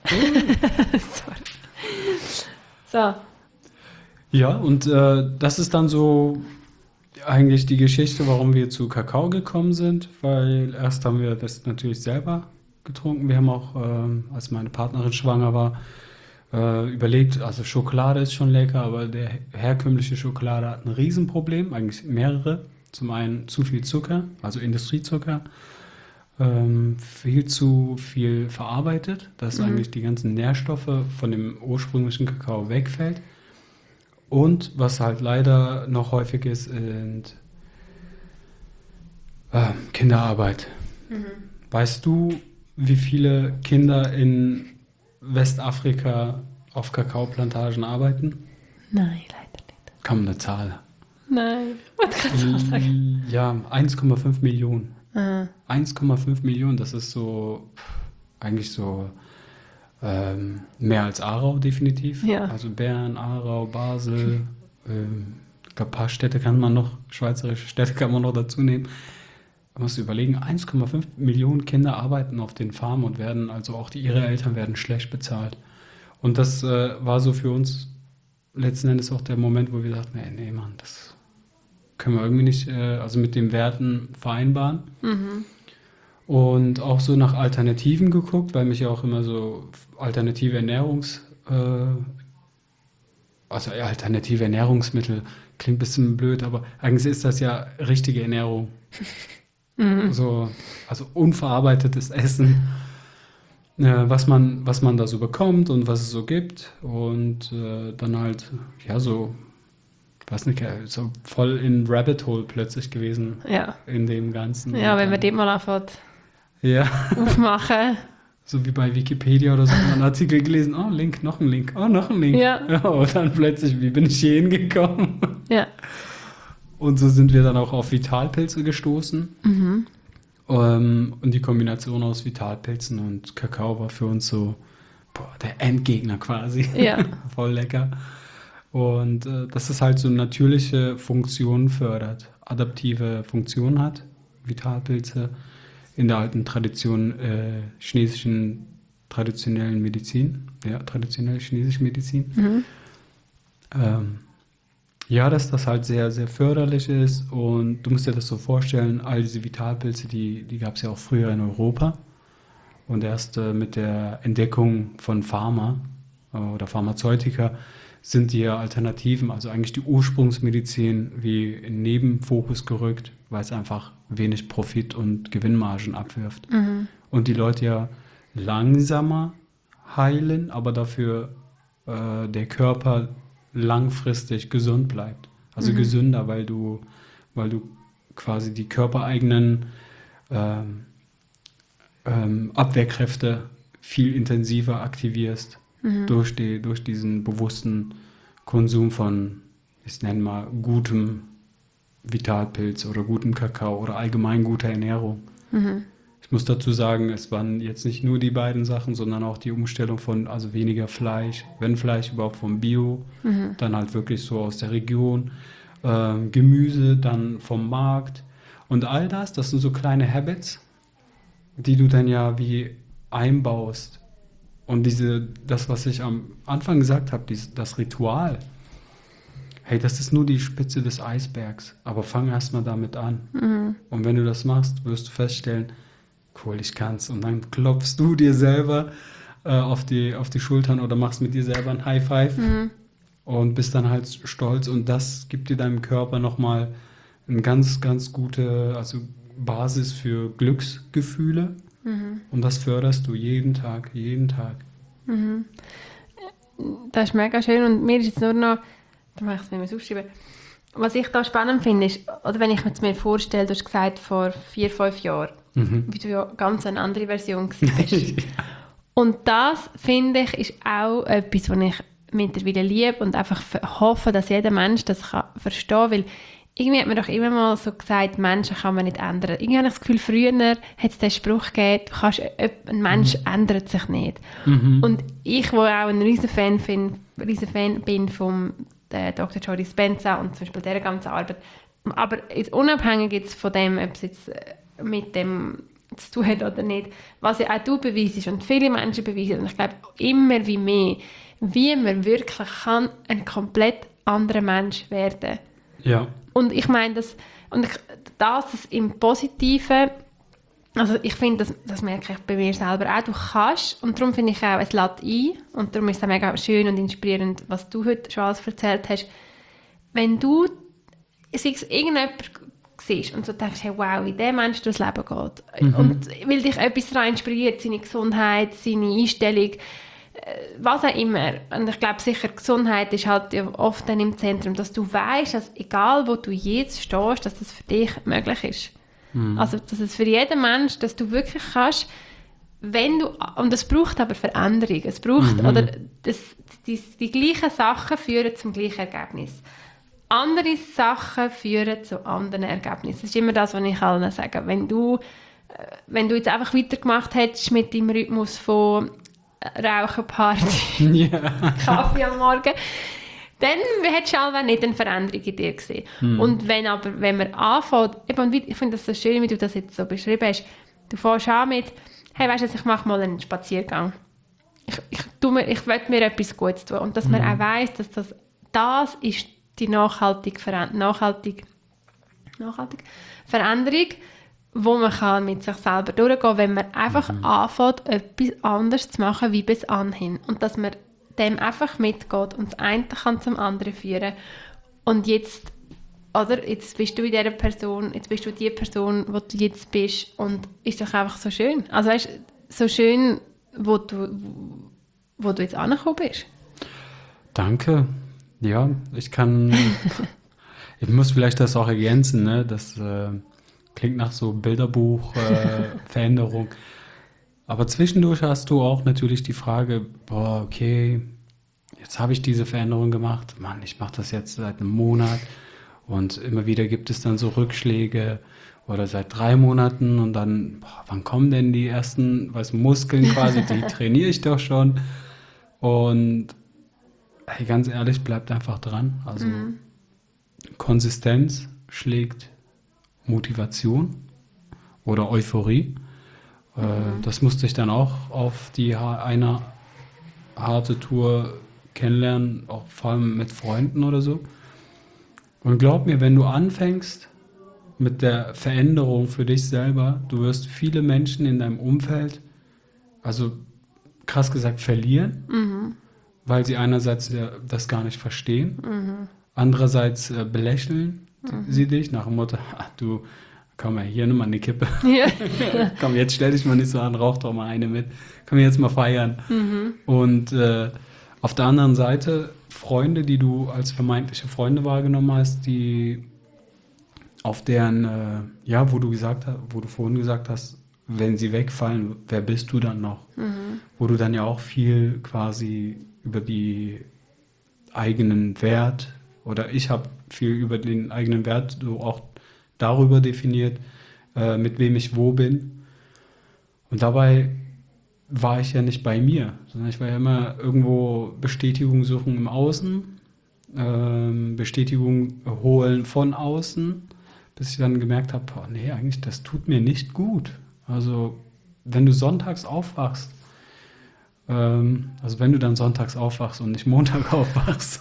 Sorry. So. Ja, und äh, das ist dann so eigentlich die Geschichte, warum wir zu Kakao gekommen sind, weil erst haben wir das natürlich selber getrunken. Wir haben auch, ähm, als meine Partnerin schwanger war, äh, überlegt, also Schokolade ist schon lecker, aber der herkömmliche Schokolade hat ein Riesenproblem, eigentlich mehrere. Zum einen zu viel Zucker, also Industriezucker, ähm, viel zu viel verarbeitet, dass Mhm. eigentlich die ganzen Nährstoffe von dem ursprünglichen Kakao wegfällt. Und was halt leider noch häufig ist, sind äh, Kinderarbeit. Mhm. Weißt du, wie viele Kinder in Westafrika auf Kakaoplantagen arbeiten? Nein, leider nicht. Kaum eine Zahl. Nein. Was kannst du sagen? Ja, eins Komma fünf Millionen. Ah. eins Komma fünf Millionen, das ist so pff, eigentlich so ähm, mehr als Aarau definitiv. Ja. Also Bern, Aarau, Basel, ähm, ich glaube, ein paar Städte kann man noch, schweizerische Städte kann man noch dazu nehmen. Man muss überlegen, eins Komma fünf Millionen Kinder arbeiten auf den Farmen und werden, also auch die, ihre Eltern werden schlecht bezahlt. Und das äh, war so für uns letzten Endes auch der Moment, wo wir dachten, nee, nee, Mann, das können wir irgendwie nicht, äh, also mit den Werten vereinbaren. Mhm. Und auch so nach Alternativen geguckt, weil mich ja auch immer so alternative Ernährungs, äh, also alternative Ernährungsmittel klingt ein bisschen blöd, aber eigentlich ist das ja richtige Ernährung. Mhm. So, also unverarbeitetes Essen, äh, was man, was man da so bekommt und was es so gibt. Und äh, dann halt, ja, so, ich weiß nicht, so voll in Rabbit Hole plötzlich gewesen Ja. in dem Ganzen. Ja, Und wenn man dann- dort mal anfängt Ja, aufmachen. so wie bei Wikipedia oder so, einen Artikel gelesen, oh, Link, noch ein Link, oh, noch ein Link. Ja. Und dann plötzlich, wie bin ich hier hingekommen? Ja. Und so sind wir dann auch auf Vitalpilze gestoßen. Mhm. Ähm, und die Kombination aus Vitalpilzen und Kakao war für uns so boah, der Endgegner quasi. Ja. Voll lecker. Und äh, dass es halt so natürliche Funktionen fördert, adaptive Funktionen hat, Vitalpilze in der alten Tradition äh, chinesischen traditionellen Medizin, ja, traditionelle chinesische Medizin. Mhm. Ähm, ja, dass das halt sehr, sehr förderlich ist und du musst dir das so vorstellen, all diese Vitalpilze, die, die gab es ja auch früher in Europa und erst äh, mit der Entdeckung von Pharma äh, oder Pharmazeutika sind die Alternativen, also eigentlich die Ursprungsmedizin, wie in Nebenfokus gerückt, weil es einfach wenig Profit und Gewinnmargen abwirft. Mhm. Und die Leute ja langsamer heilen, aber dafür äh, der Körper langfristig gesund bleibt. Also Mhm. gesünder, weil du, weil du quasi die körpereigenen ähm, ähm, Abwehrkräfte viel intensiver aktivierst Mhm. durch, die, durch diesen bewussten Konsum von, ich nenne mal, gutem Vitalpilz oder gutem Kakao oder allgemein guter Ernährung. Mhm. Ich muss dazu sagen, es waren jetzt nicht nur die beiden Sachen, sondern auch die Umstellung von, also weniger Fleisch, wenn Fleisch überhaupt vom Bio, Mhm. dann halt wirklich so aus der Region, ähm, Gemüse dann vom Markt und all das, das sind so kleine Habits, die du dann ja wie einbaust. Und diese, das, was ich am Anfang gesagt habe, dies, das Ritual, hey, das ist nur die Spitze des Eisbergs, aber fang erstmal damit an. Mhm. Und wenn du das machst, wirst du feststellen, cool, ich kann's. Und dann klopfst du dir selber äh, auf die, auf die Schultern oder machst mit dir selber ein High Five Mhm. und bist dann halt stolz. Und das gibt dir deinem Körper nochmal eine ganz, ganz gute also Basis für Glücksgefühle. Mhm. Und das förderst du jeden Tag, jeden Tag. Mhm. Das ist mega schön und mir ist jetzt nur noch, da mache ich es nicht mehr aufschreiben, was ich da spannend finde, ist, oder wenn ich mir jetzt mir vorstelle, du hast gesagt, vor vier, fünf Jahren, Mhm. wie du ja ganz eine andere Version warst. Und das, finde ich, ist auch etwas, was ich mittlerweile liebe und einfach f- hoffe, dass jeder Mensch das kann verstehen kann, weil irgendwie hat man doch immer mal so gesagt, Menschen kann man nicht ändern. Irgendwie habe ich das Gefühl, früher hat es den Spruch gegeben, du kannst, ein Mensch ändert sich nicht. Mhm. Und ich, wo auch ein riesen Fan bin, riesen Fan bin von äh, Doktor Joe Dispenza und zum Beispiel dieser ganzen Arbeit, aber jetzt unabhängig jetzt von dem, ob es jetzt äh, mit dem zu tun hat oder nicht, was ja auch du beweisst und viele Menschen beweisen, und ich glaube immer wie mehr, wie man wirklich kann ein komplett anderer Mensch werden. Ja. Und ich meine, das, und ich, das ist im Positiven, Also ich finde, das, das merke ich bei mir selber auch, du kannst, und darum finde ich auch, es lädt ein, und darum ist es auch mega schön und inspirierend, was du heute schon alles erzählt hast, wenn du, sei es irgendjemand siehst und so denkst, hey, wow, wie der Mensch durchs Leben geht, mhm. und weil dich etwas daran inspiriert, seine Gesundheit, seine Einstellung, was auch immer. Und ich glaube sicher, Gesundheit ist halt oft dann im Zentrum, dass du weißt, dass egal wo du jetzt stehst, dass das für dich möglich ist. Mhm. Also, dass es für jeden Mensch, dass du wirklich kannst, wenn du, und es braucht aber Veränderung, es braucht, mhm. oder das, die, die gleichen Sachen führen zum gleichen Ergebnis. Andere Sachen führen zu anderen Ergebnissen. Das ist immer das, was ich allen sage. Wenn du, wenn du jetzt einfach weitergemacht hättest mit deinem Rhythmus von Rauchen, Party, yeah. Kaffee am Morgen, dann hättest du auch nicht eine Veränderung in dir gesehen. Mm. Und wenn aber, wenn man anfängt, eben, ich finde das so schön, wie du das jetzt so beschrieben hast, du fängst an mit, hey, weißt du, ich mache mal einen Spaziergang. Ich, ich, tue mir, ich will mir etwas Gutes tun. Und dass mm. man auch weiss, dass das, das ist die nachhaltige, nachhaltige, nachhaltige Veränderung, wo man kann mit sich selber durchgehen kann, wenn man einfach mm. anfängt, etwas anderes zu machen wie bis anhin. Und dass man dem einfach mitgeht und das eine kann zum anderen führen. Und jetzt, oder, jetzt bist du in dieser Person, jetzt bist du die Person, wo du jetzt bist, und ist doch einfach so schön. Also weißt, so schön, wo du, wo du jetzt angekommen bist. Danke. Ja, ich kann, ich muss vielleicht das auch ergänzen, ne? Das äh, klingt nach so Bilderbuch-Veränderung. Äh, Aber zwischendurch hast du auch natürlich die Frage, boah, okay, jetzt habe ich diese Veränderung gemacht. Mann, ich mache das jetzt seit einem Monat und immer wieder gibt es dann so Rückschläge oder seit drei Monaten und dann, boah, wann kommen denn die ersten, was Muskeln quasi, die trainiere ich doch schon. Und hey, ganz ehrlich, bleibt einfach dran. Also mhm. Konsistenz schlägt Motivation oder Euphorie. Mhm. Das musste ich dann auch auf die eine harte Tour kennenlernen, auch vor allem mit Freunden oder so. Und glaub mir, wenn du anfängst mit der Veränderung für dich selber, du wirst viele Menschen in deinem Umfeld, also krass gesagt, verlieren, mhm. weil sie einerseits das gar nicht verstehen, mhm. andererseits äh, belächeln mhm. sie dich nach dem Motto, ach, du, komm mal, hier, nimm mal eine Kippe. Ja. Komm, jetzt stell dich mal nicht so an, rauch doch mal eine mit. Können wir jetzt mal feiern. Mhm. Und äh, auf der anderen Seite Freunde, die du als vermeintliche Freunde wahrgenommen hast, die auf deren, äh, ja, wo du gesagt hast, wo du vorhin gesagt hast, wenn sie wegfallen, wer bist du dann noch? Mhm. Wo du dann ja auch viel quasi über die eigenen Wert, oder ich habe viel über den eigenen Wert so auch darüber definiert, äh, mit wem ich wo bin. Und dabei war ich ja nicht bei mir, sondern ich war ja immer irgendwo Bestätigung suchen im Außen, ähm, Bestätigung holen von außen, bis ich dann gemerkt habe, oh, nee, eigentlich, das tut mir nicht gut. Also, wenn du sonntags aufwachst, ähm, also wenn du dann sonntags aufwachst und nicht Montag aufwachst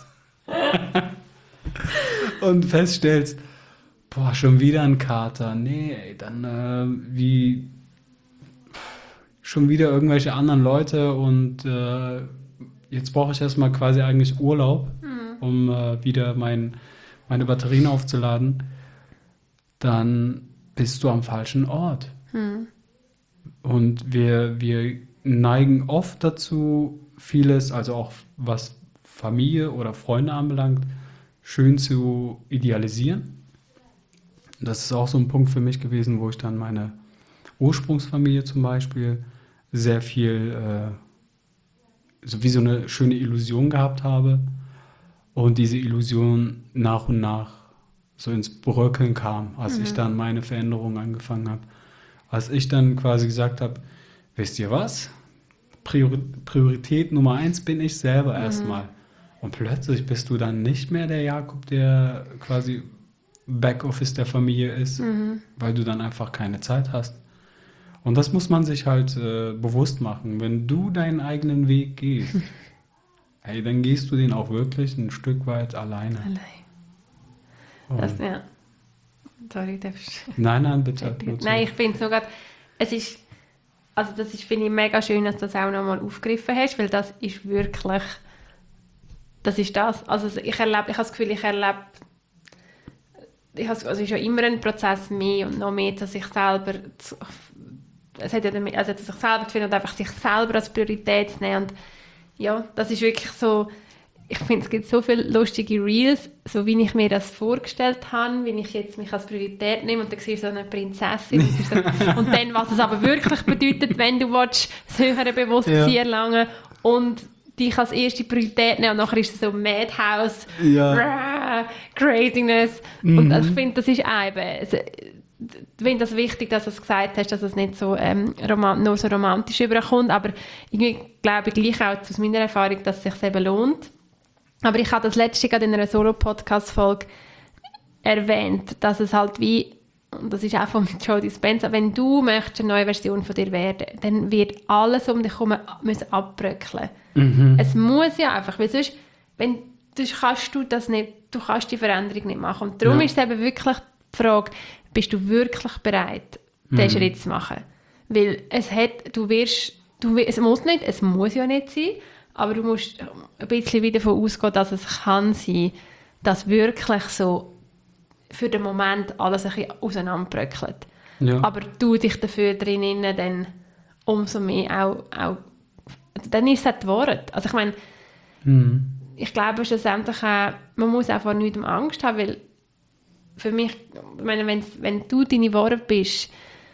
und feststellst, boah, schon wieder ein Kater. Nee, ey, dann äh, wie schon wieder irgendwelche anderen Leute und äh, jetzt brauche ich erstmal quasi eigentlich Urlaub, mhm. um äh, wieder mein, meine Batterien aufzuladen. Dann bist du am falschen Ort. Mhm. Und wir, wir neigen oft dazu, vieles, also auch was Familie oder Freunde anbelangt, schön zu idealisieren. Das ist auch so ein Punkt für mich gewesen, wo ich dann meine Ursprungsfamilie zum Beispiel sehr viel, äh, so wie so eine schöne Illusion gehabt habe und diese Illusion nach und nach so ins Bröckeln kam, als mhm. ich dann meine Veränderung angefangen habe. Als ich dann quasi gesagt habe, wisst ihr was? Prior- Priorität Nummer eins bin ich selber mhm. erstmal. Und plötzlich bist du dann nicht mehr der Jakob, der quasi Backoffice der Familie ist, mhm. weil du dann einfach keine Zeit hast. Und das muss man sich halt äh, bewusst machen. Wenn du deinen eigenen Weg gehst, hey, dann gehst du den auch wirklich ein Stück weit alleine. Allein. Das, ja. Sorry, darfst Nein, nein, bitte. Nein, ich finde es nur gerade, es ist, also das ist, finde ich, mega schön, dass du das auch nochmal aufgegriffen hast, weil das ist wirklich, das ist das. Also ich erlebe, ich habe das Gefühl, ich erlebe, ich habe, also es ist ja immer ein Prozess mehr und noch mehr, dass ich selber, zu, es hat ja damit, also dass ich selber zu finden und einfach sich selber als Priorität zu nehmen. Und ja, das ist wirklich so, ich finde, es gibt so viele lustige Reels, so wie ich mir das vorgestellt habe, wie ich jetzt mich als Priorität nehme und dann sehe ich so eine Prinzessin und, so, und dann, was es aber wirklich bedeutet, wenn du willst, das höhere Bewusstsein ja. erlangen und dich als erste Priorität nehmen und nachher ist es so Madhouse, ja. rah, Craziness mhm. und also ich finde, das ist auch eben, ich finde das wichtig, dass du es gesagt hast, dass es nicht so, ähm, rom- nur so romantisch überkommt, aber ich glaube gleich auch aus meiner Erfahrung, dass es sich eben lohnt. Aber ich habe das letzte gerade in einer Solo-Podcast-Folge erwähnt, dass es halt wie, und das ist auch von Joe Dispenza, wenn du möchtest eine neue Version von dir werden, dann wird alles um dich herum müssen abbröckeln. Mhm. Es muss ja einfach, weil sonst, wenn, sonst kannst du das nicht, du kannst die Veränderung nicht machen. Und darum ja. ist es eben wirklich die Frage, bist du wirklich bereit, mhm. diesen Schritt zu machen? Weil es hat, du wirst, du, es muss nicht, es muss ja nicht sein, aber du musst ein bisschen wieder davon ausgehen, dass es kann sein, dass wirklich so für den Moment alles ein bisschen auseinanderbröckelt. Ja. Aber du dich dafür drinnen dann umso mehr auch, auch dann ist es das Wort. Also ich meine, mhm. ich glaube schlussendlich auch, man muss auch vor nichts Angst haben, weil für mich, ich meine, wenn, wenn du deine Worte bist,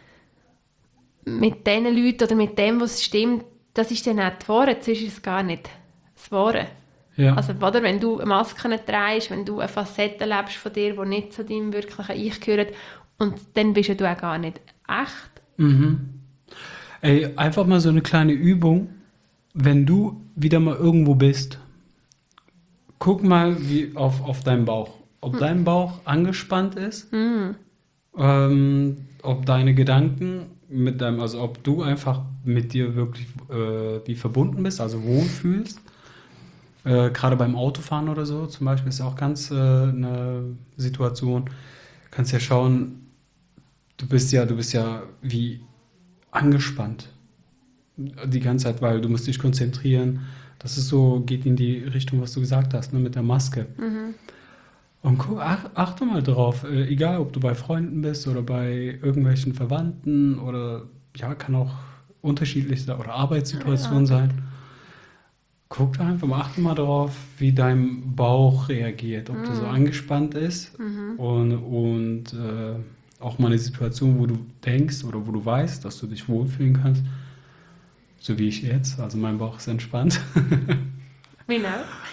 mit den Leuten oder mit dem, was stimmt, das ist dann auch die Wahrheit, sonst ist es gar nicht das Wahre. Ja. Also, oder, wenn du Masken trägst, wenn du eine Facette lebst von dir, die nicht zu deinem wirklichen Ich gehört, und dann bist du auch gar nicht echt. Mhm. Ey, einfach mal so eine kleine Übung, wenn du wieder mal irgendwo bist, guck mal wie auf, auf deinen Bauch. Ob mhm. dein Bauch angespannt ist, mhm. ähm, ob deine Gedanken mit deinem, also ob du einfach mit dir wirklich äh, wie verbunden bist, also wohlfühlst. Äh, gerade beim Autofahren oder so zum Beispiel ist auch ganz äh, eine Situation. Du kannst ja schauen, du bist ja, du bist ja wie angespannt die ganze Zeit, weil du musst dich konzentrieren. Das ist so, geht in die Richtung, was du gesagt hast, ne, mit der Maske. Mhm. Und guck, ach, achte mal drauf, äh, egal ob du bei Freunden bist oder bei irgendwelchen Verwandten oder ja, kann auch unterschiedlich sein oder Arbeitssituationen ja, sein. Guck da einfach mal, achte mal drauf, wie dein Bauch reagiert, ob mhm. der so angespannt ist mhm. und, und äh, auch mal eine Situation, wo du denkst oder wo du weißt, dass du dich wohlfühlen kannst, so wie ich jetzt, also mein Bauch ist entspannt. Genau.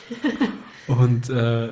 Und äh,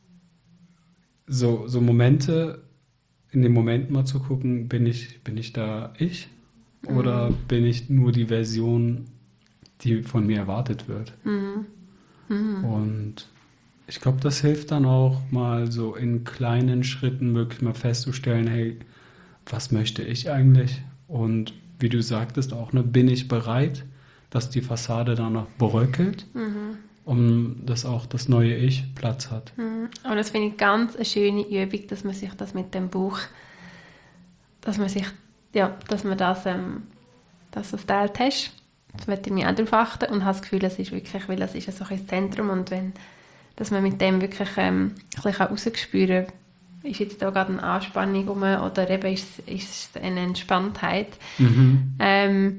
so, so Momente, in den Momenten mal zu gucken, bin ich, bin ich da ich mhm. oder bin ich nur die Version, die von mir erwartet wird. Mhm. Mhm. Und ich glaube, das hilft dann auch mal so in kleinen Schritten wirklich mal festzustellen, hey, was möchte ich eigentlich? Und wie du sagtest auch, ne, bin ich bereit, dass die Fassade dann noch bröckelt? Mhm. Um dass auch das neue Ich Platz hat. Mhm. Und das finde ich ganz eine schöne Übung, dass man sich das mit dem Buch, dass man sich, ja, dass man das, ähm, dass du es teilt hast. Das möchte ich mich auch darauf achten und habe das Gefühl, es ist wirklich, weil das ist ja so ein Zentrum und wenn, dass man mit dem wirklich ähm, ein bisschen rausspüren kann, ist jetzt da gerade eine Anspannung rum oder eben ist, ist es eine Entspanntheit. Mhm. Ähm,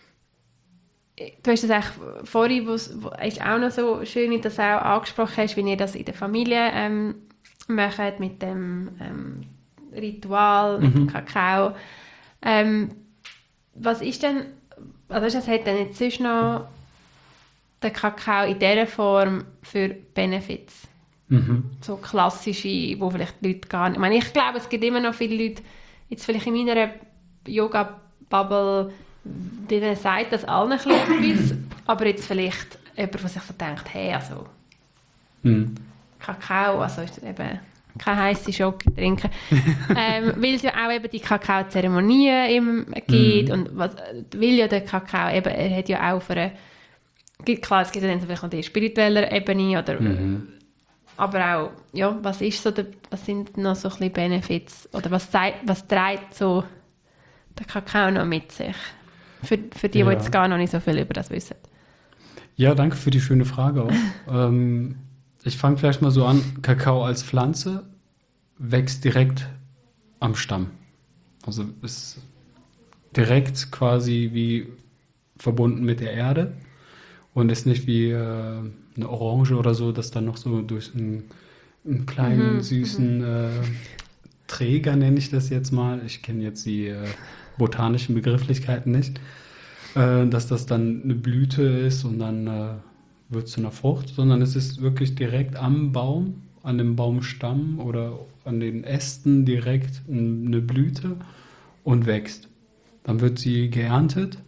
Du hast das eigentlich vorhin, wo es ist auch noch so schön, dass du auch angesprochen hast, wie ihr das in der Familie ähm, macht, mit dem ähm, Ritual, mit mhm. dem Kakao. Ähm, was ist denn, also was hat denn jetzt sonst noch der Kakao in dieser Form für Benefits? Mhm. So klassische, wo vielleicht die Leute gar nicht... Ich meine, ich glaube, es gibt immer noch viele Leute, jetzt vielleicht in meiner Yoga-Bubble, denen sagt das allen ein bisschen etwas, aber jetzt vielleicht jemand, der sich so denkt, hey, also mm. Kakao, also ist eben keine heisse Schoki trinken, ähm, weil es ja auch eben die Kakao-Zeremonien gibt mm. und was, weil ja der Kakao eben, er hat ja auch für eine, klar, es gibt ja dann vielleicht noch die spirituelle Ebene, oder, mm. aber auch, ja, was ist so der, was sind noch so ein bisschen Benefits, oder was, was trägt so den Kakao noch mit sich? Für, für die, Ja. die jetzt gar noch nicht so viel über das wissen. Ja, danke für die schöne Frage auch. ähm, ich fange vielleicht mal so an. Kakao als Pflanze wächst direkt am Stamm. Also ist direkt quasi wie verbunden mit der Erde und ist nicht wie äh, eine Orange oder so, dass dann noch so durch einen, einen kleinen, Mhm, süßen äh, Träger, nenne ich das jetzt mal. Ich kenne jetzt die äh, botanischen Begrifflichkeiten nicht. Äh, dass das dann eine Blüte ist und dann äh, wird es zu einer Frucht, sondern es ist wirklich direkt am Baum, an dem Baumstamm oder an den Ästen direkt eine Blüte und wächst. Dann wird sie geerntet,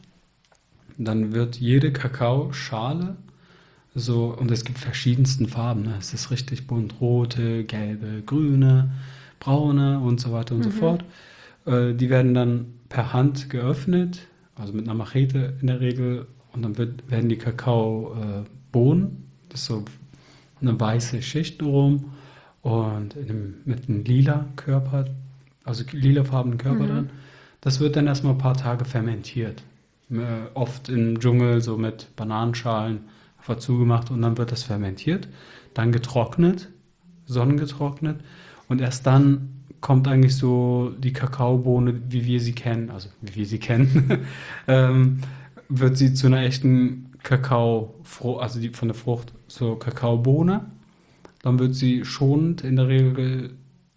dann wird jede Kakaoschale so, und es gibt verschiedensten Farben, ne? Es ist richtig bunt, rote, gelbe, grüne, braune und so weiter und so fort. Äh, die werden dann per Hand geöffnet, also mit einer Machete in der Regel, und dann wird, werden die Kakaobohnen, das ist so eine weiße Schicht drum und in einem, mit einem lila Körper, also lilafarbenen Körper Mhm. drin. Das wird dann erstmal ein paar Tage fermentiert. Äh, oft im Dschungel so mit Bananenschalen einfach zugemacht und dann wird das fermentiert, dann getrocknet, sonnengetrocknet und erst dann kommt eigentlich so die Kakaobohne, wie wir sie kennen, also wie wir sie kennen, ähm, wird sie zu einer echten Kakao, also die von der Frucht zur Kakaobohne. Dann wird sie schonend in der Regel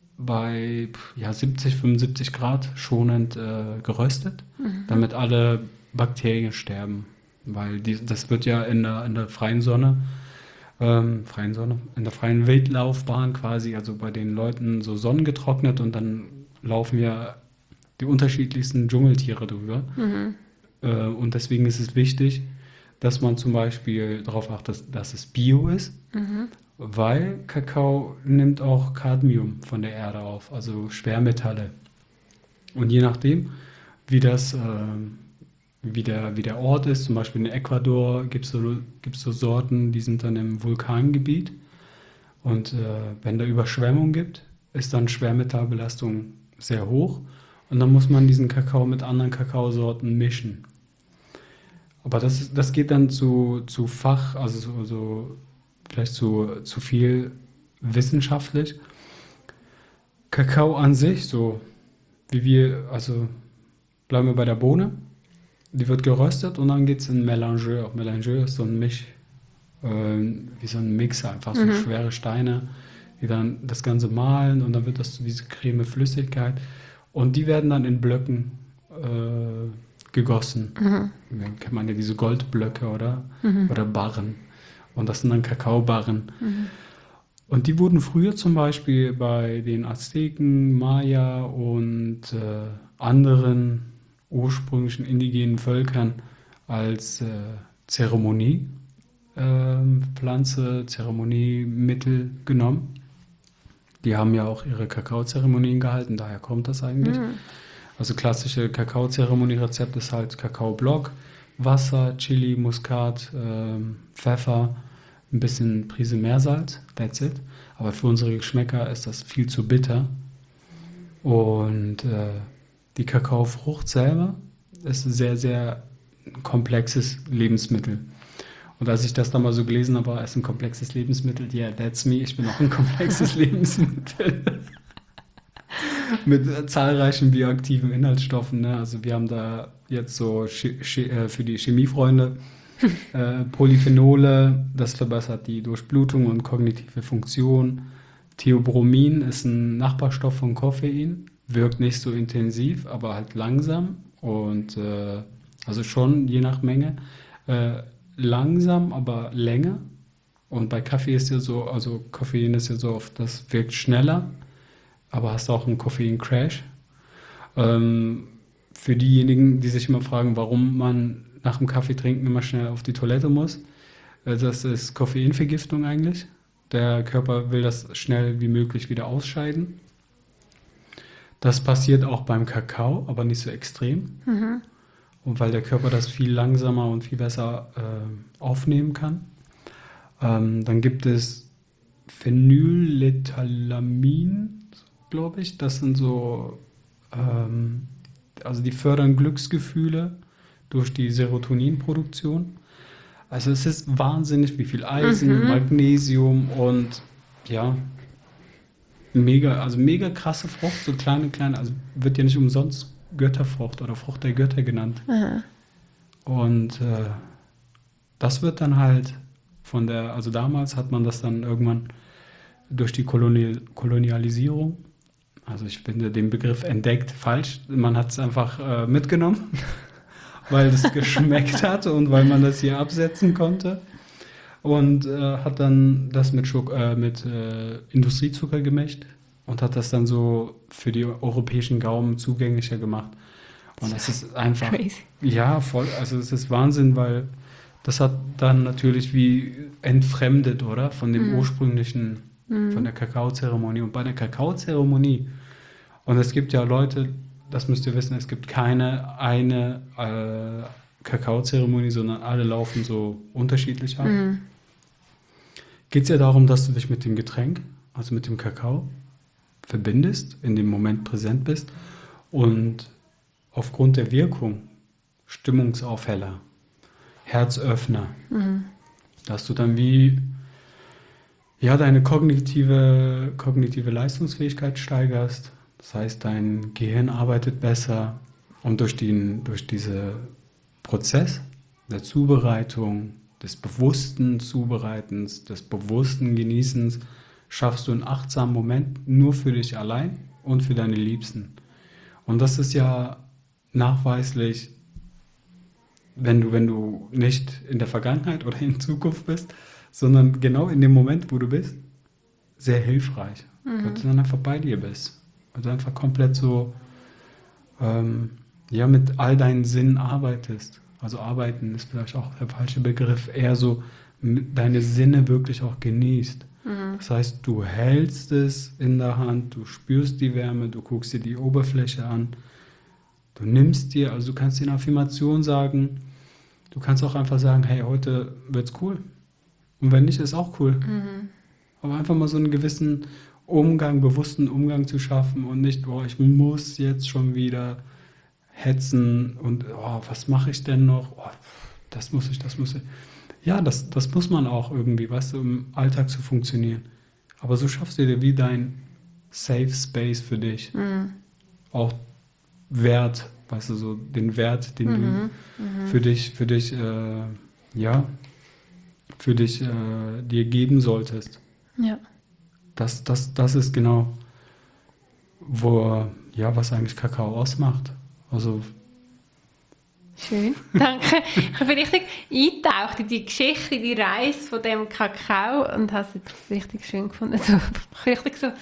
bei ja, siebzig, fünfundsiebzig Grad schonend äh, geröstet, damit alle Bakterien sterben. Weil die, das wird ja in der, in der freien Sonne, ähm, freien Sonne, in der freien Wildlaufbahn quasi, also bei den Leuten so sonnengetrocknet und dann laufen ja die unterschiedlichsten Dschungeltiere drüber. Mhm. Äh, und deswegen ist es wichtig, dass man zum Beispiel darauf achtet, dass es Bio ist, Mhm. weil Kakao nimmt auch Cadmium von der Erde auf, also Schwermetalle. Und je nachdem, wie das, ähm, wie der, wie der Ort ist, zum Beispiel in Ecuador gibt es so, gibt's so Sorten, die sind dann im Vulkangebiet. Und äh, wenn da Überschwemmung gibt, ist dann Schwermetallbelastung sehr hoch. Und dann muss man diesen Kakao mit anderen Kakaosorten mischen. Aber das, ist- das geht dann zu, zu Fach, also so, so vielleicht zu, zu viel wissenschaftlich. Kakao an sich, so wie wir, also bleiben wir bei der Bohne, die wird geröstet und dann geht es in Mélangeur. Mélangeur ist so ein Misch, äh, wie so ein Mixer, einfach so Mhm. schwere Steine, die dann das Ganze mahlen und dann wird das so diese creme Flüssigkeit und die werden dann in Blöcken äh, gegossen. Mhm. Dann kennt man ja diese Goldblöcke, oder? Mhm. Oder Barren. Und das sind dann Kakaobarren. Mhm. Und die wurden früher zum Beispiel bei den Azteken, Maya und äh, anderen ursprünglichen indigenen Völkern als äh, Zeremonie, ähm, Pflanze, Zeremoniemittel genommen. Die haben ja auch ihre Kakaozeremonien gehalten, daher kommt das eigentlich. Mhm. Also klassische Kakaozeremonie-Rezept ist halt Kakaoblock, Wasser, Chili, Muskat, ähm, Pfeffer, ein bisschen Prise Meersalz, that's it. Aber für unsere Geschmäcker ist das viel zu bitter. Und äh, die Kakaofrucht selber ist ein sehr, sehr komplexes Lebensmittel. Und als ich das dann mal so gelesen habe, es ist ein komplexes Lebensmittel, yeah, that's me, ich bin auch ein komplexes Lebensmittel. Mit äh, zahlreichen bioaktiven Inhaltsstoffen. Ne? Also wir haben da jetzt so Chi- Chi- äh, für die Chemiefreunde äh, Polyphenole, das verbessert die Durchblutung und kognitive Funktion. Theobromin ist ein Nachbarstoff von Koffein, wirkt nicht so intensiv, aber halt langsam und äh, also schon je nach Menge äh, langsam, aber länger. Und bei Kaffee ist ja so, also Koffein ist ja so oft, das wirkt schneller, aber hast auch einen Koffein-Crash. Ähm, für diejenigen, die sich immer fragen, warum man nach dem Kaffee trinken immer schnell auf die Toilette muss, äh, das ist Koffeinvergiftung eigentlich. Der Körper will das schnell wie möglich wieder ausscheiden. Das passiert auch beim Kakao, aber nicht so extrem. Mhm. Und weil der Körper das viel langsamer und viel besser äh, aufnehmen kann. Ähm, dann gibt es Phenylethalamin, glaube ich. Das sind so, ähm, also die fördern Glücksgefühle durch die Serotoninproduktion. Also es ist wahnsinnig, wie viel Eisen, Mhm. Magnesium und ja, mega, also mega krasse Frucht, so kleine, kleine, also wird ja nicht umsonst Götterfrucht oder Frucht der Götter genannt. Aha. Und äh, das wird dann halt von der, also damals hat man das dann irgendwann durch die Koloni Kolonialisierung, also ich finde den Begriff entdeckt falsch, man hat es einfach äh, mitgenommen, weil es geschmeckt hat und weil man das hier absetzen konnte. Und äh, hat dann das mit, Schok äh, mit äh, Industriezucker gemischt und hat das dann so für die europäischen Gaumen zugänglicher gemacht. Und das ist einfach, Crazy. ja, voll, also es ist Wahnsinn, weil das hat dann natürlich wie entfremdet, oder? Von dem Mhm. ursprünglichen, Mhm. von der Kakaozeremonie. Und bei der Kakaozeremonie, und es gibt ja Leute, das müsst ihr wissen, es gibt keine eine äh, Kakaozeremonie, sondern alle laufen so unterschiedlich ab. Mhm. Geht es ja darum, dass du dich mit dem Getränk, also mit dem Kakao, verbindest, in dem Moment präsent bist und aufgrund der Wirkung, Stimmungsaufheller, Herzöffner, Mhm. dass du dann wie ja, deine kognitive, kognitive Leistungsfähigkeit steigerst. Das heißt, dein Gehirn arbeitet besser und durch, den, durch diesen Prozess der Zubereitung, des bewussten Zubereitens, des bewussten Genießens, schaffst du einen achtsamen Moment nur für dich allein und für deine Liebsten. Und das ist ja nachweislich, wenn du, wenn du nicht in der Vergangenheit oder in Zukunft bist, sondern genau in dem Moment, wo du bist, sehr hilfreich. Mhm. Weil du dann einfach bei dir bist. Weil du einfach komplett so ähm, ja, mit all deinen Sinnen arbeitest. Also arbeiten ist vielleicht auch der falsche Begriff, eher so mit deine Sinne wirklich auch genießt. Mhm. Das heißt, du hältst es in der Hand, du spürst die Wärme, du guckst dir die Oberfläche an, du nimmst dir, also du kannst dir eine Affirmation sagen, du kannst auch einfach sagen, hey, heute wird's cool. Und wenn nicht, ist auch cool. Mhm. Aber einfach mal so einen gewissen Umgang, bewussten Umgang zu schaffen und nicht, boah, ich muss jetzt schon wieder hetzen und oh, was mache ich denn noch? Oh, das muss ich, das muss ich. Ja, das, das muss man auch irgendwie, weißt du, im Alltag zu funktionieren. Aber so schaffst du dir wie dein Safe Space für dich. Mhm. Auch Wert, weißt du, so den Wert, den Mhm. du Mhm. für dich, für dich, äh, ja, für dich äh, dir geben solltest. Ja. Das, das, das ist genau, wo, ja, was eigentlich Kakao ausmacht. Also, Schön, danke. Ich bin richtig eingetaucht in die Geschichte, in die Reise von dem Kakao und habe es jetzt richtig schön gefunden. So, richtig so,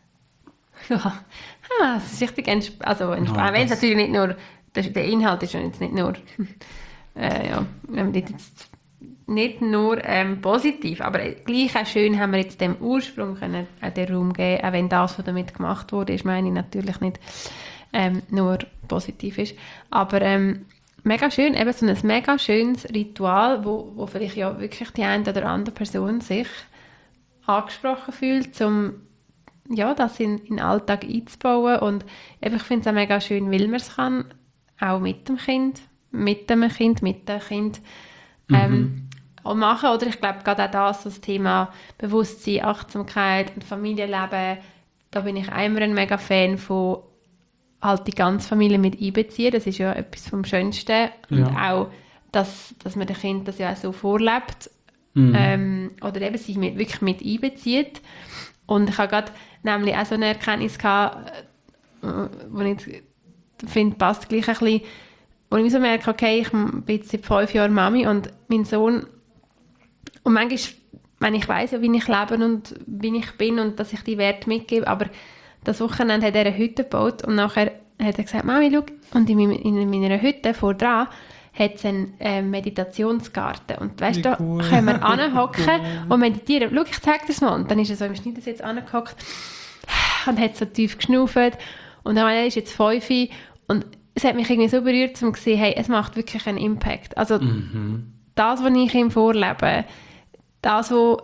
ja, ah, es ist richtig entsp also entspannend. Ja, Wenn es das- natürlich nicht nur, der, der Inhalt ist ja jetzt nicht nur, äh, ja, wenn wir jetzt nicht nur ähm, positiv, aber gleich auch schön haben wir jetzt dem Ursprung können, auch den Raum geben, auch wenn das, was damit gemacht wurde, ist, meine ich natürlich nicht ähm, nur positiv ist. Aber ähm, mega schön, eben so ein mega schönes Ritual, wo, wo vielleicht ja wirklich die eine oder andere Person sich angesprochen fühlt, um ja, das in, in den Alltag einzubauen. Und eben, ich finde es auch mega schön, weil man es kann, auch mit dem Kind, mit dem Kind, mit dem Kind ähm, Mhm. auch machen. Oder ich glaube, gerade auch das, das Thema Bewusstsein, Achtsamkeit und Familienleben, da bin ich immer ein mega Fan von, halt die ganze Familie mit einbeziehen. Das ist ja etwas vom Schönsten. Und Ja. auch, dass, dass man dem Kind das ja auch so vorlebt. Mhm. Ähm, oder eben sich mit, wirklich mit einbezieht. Und ich habe gerade nämlich auch so eine Erkenntnis gehabt, äh, wo ich finde, passt gleich ein bisschen, wo ich so merke, okay, ich bin jetzt seit fünf Jahren Mami und mein Sohn, und manchmal, wenn ich weiss ja, wie ich lebe und wie ich bin und dass ich die Werte mitgebe, aber das Wochenende hat er eine Hütte gebaut und nachher hat er gesagt, Mami, schau, und in, meinem, in meiner Hütte vor dran hat es einen äh, Meditationsgarten. Und weißt Wie du, cool. da können wir anhocken Cool. und meditieren. Schau, ich zeige das mal. Und dann ist er so im Schneidersitz angehockt und hat so tief geschnauft. Und dann er ist jetzt fünf und es hat mich irgendwie so berührt, um zu sehen, hey, es macht wirklich einen Impact. Also Mhm. das, was ich ihm vorlebe, das, was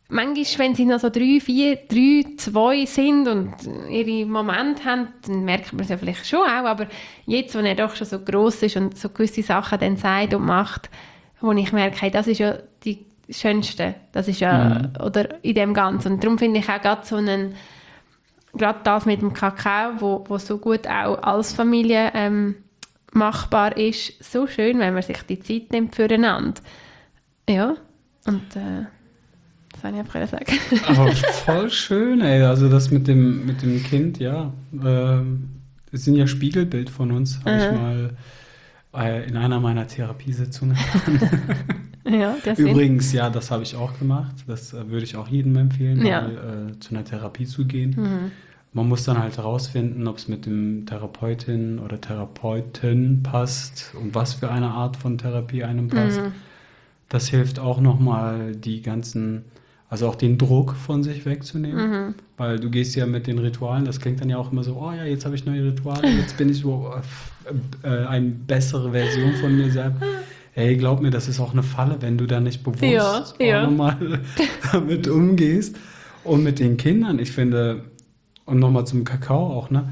manchmal, wenn sie noch so drei, vier, drei, zwei sind und ihre Momente haben, dann merkt man es ja vielleicht schon auch, aber jetzt, wo er doch schon so gross ist und so gewisse Sachen dann sagt und macht, wo ich merke, hey, das ist ja die Schönste, das ist ja, mhm. oder in dem Ganzen. Und darum finde ich auch gerade so einen, gerade das mit dem Kakao, wo, wo so gut auch als Familie ähm, machbar ist, so schön, wenn man sich die Zeit nimmt füreinander. Ja, und äh, das wollte ich einfach sagen. Aber voll schön, ey. Also das mit dem, mit dem Kind, ja. Ähm, das sind ja Spiegelbild von uns, habe ich mal äh, in einer meiner Therapiesitzungen. Ja, Übrigens, ja, das habe ich auch gemacht. Das äh, würde ich auch jedem empfehlen, ja. mal, äh, zu einer Therapie zu gehen. Mhm. Man muss dann halt herausfinden, ob es mit dem Therapeutin oder Therapeuten passt und was für eine Art von Therapie einem passt. Mhm. Das hilft auch nochmal, die ganzen, also auch den Druck von sich wegzunehmen. Mhm. Weil du gehst ja mit den Ritualen, das klingt dann ja auch immer so, oh ja, jetzt habe ich neue Rituale, jetzt bin ich so äh, äh, eine bessere Version von mir selbst. Hey, glaub mir, das ist auch eine Falle, wenn du da nicht bewusst ja, auch ja. nochmal damit umgehst. Und mit den Kindern, ich finde, und nochmal zum Kakao auch, ne?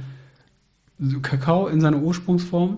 Kakao in seiner Ursprungsform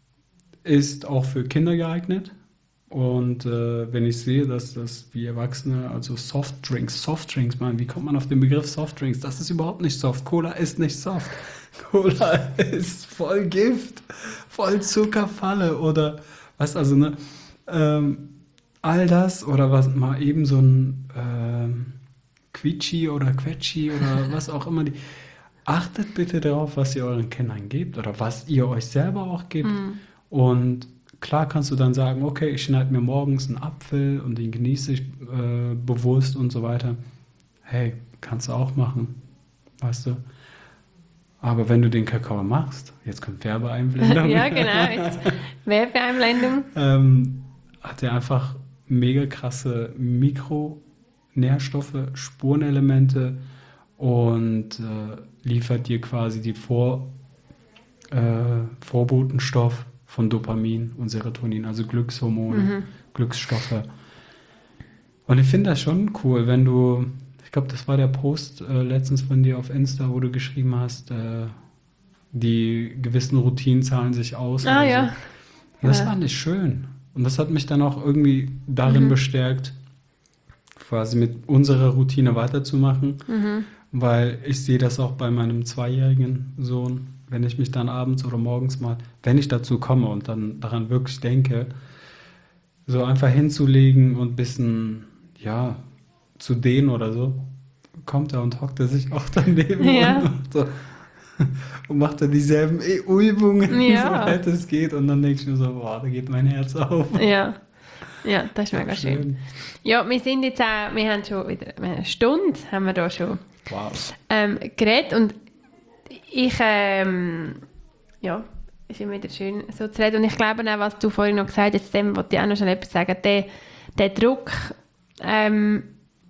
ist auch für Kinder geeignet. Und äh, wenn ich sehe, dass das wie Erwachsene, also Softdrinks, Softdrinks, man, wie kommt man auf den Begriff Softdrinks? Das ist überhaupt nicht soft. Cola ist nicht soft. Cola ist voll Gift, voll Zuckerfalle oder was, also ne, ähm, all das oder was mal eben so ein ähm, Quietschi oder Quetschi oder was auch immer. Die, achtet bitte darauf, was ihr euren Kindern gebt oder was ihr euch selber auch gebt. Mhm. Und klar kannst du dann sagen, okay, ich schneide mir morgens einen Apfel und den genieße ich äh, bewusst und so weiter. Hey, kannst du auch machen, weißt du. Aber wenn du den Kakao machst, jetzt kommt Werbeeinblendung. Ja, genau, jetzt Werbeeinblendung. ähm, hat er einfach mega krasse Mikronährstoffe, Spurenelemente und äh, liefert dir quasi die Vor, äh, Vorbotenstoff von Dopamin und Serotonin, also Glückshormone, Mhm. Glücksstoffe. Und ich finde das schon cool, wenn du, ich glaube, das war der Post äh, letztens von dir auf Insta, wo du geschrieben hast, äh, die gewissen Routinen zahlen sich aus. Ah, oder ja. So. Das Ja. fand ich schön. Und das hat mich dann auch irgendwie darin Mhm. bestärkt, quasi mit unserer Routine weiterzumachen, Mhm. weil ich sehe das auch bei meinem zweijährigen Sohn, wenn ich mich dann abends oder morgens mal, wenn ich dazu komme und dann daran wirklich denke, so einfach hinzulegen und ein bisschen, ja, zu dehnen oder so, kommt er und hockt er sich auch daneben Ja. und, macht so, und macht dann dieselben Übungen, Ja. soweit es geht. Und dann denke ich mir so, boah, da geht mein Herz auf. Ja. Ja, das ist mega schön. Ja, wir sind jetzt auch, wir haben schon wieder eine Stunde, haben wir da schon Wow. ähm, geredet und ich, ähm, ja, ist immer wieder schön so zu reden und ich glaube auch, was du vorhin noch gesagt hast, dem wollte ich auch noch schnell etwas sagen, der, der Druck, ähm,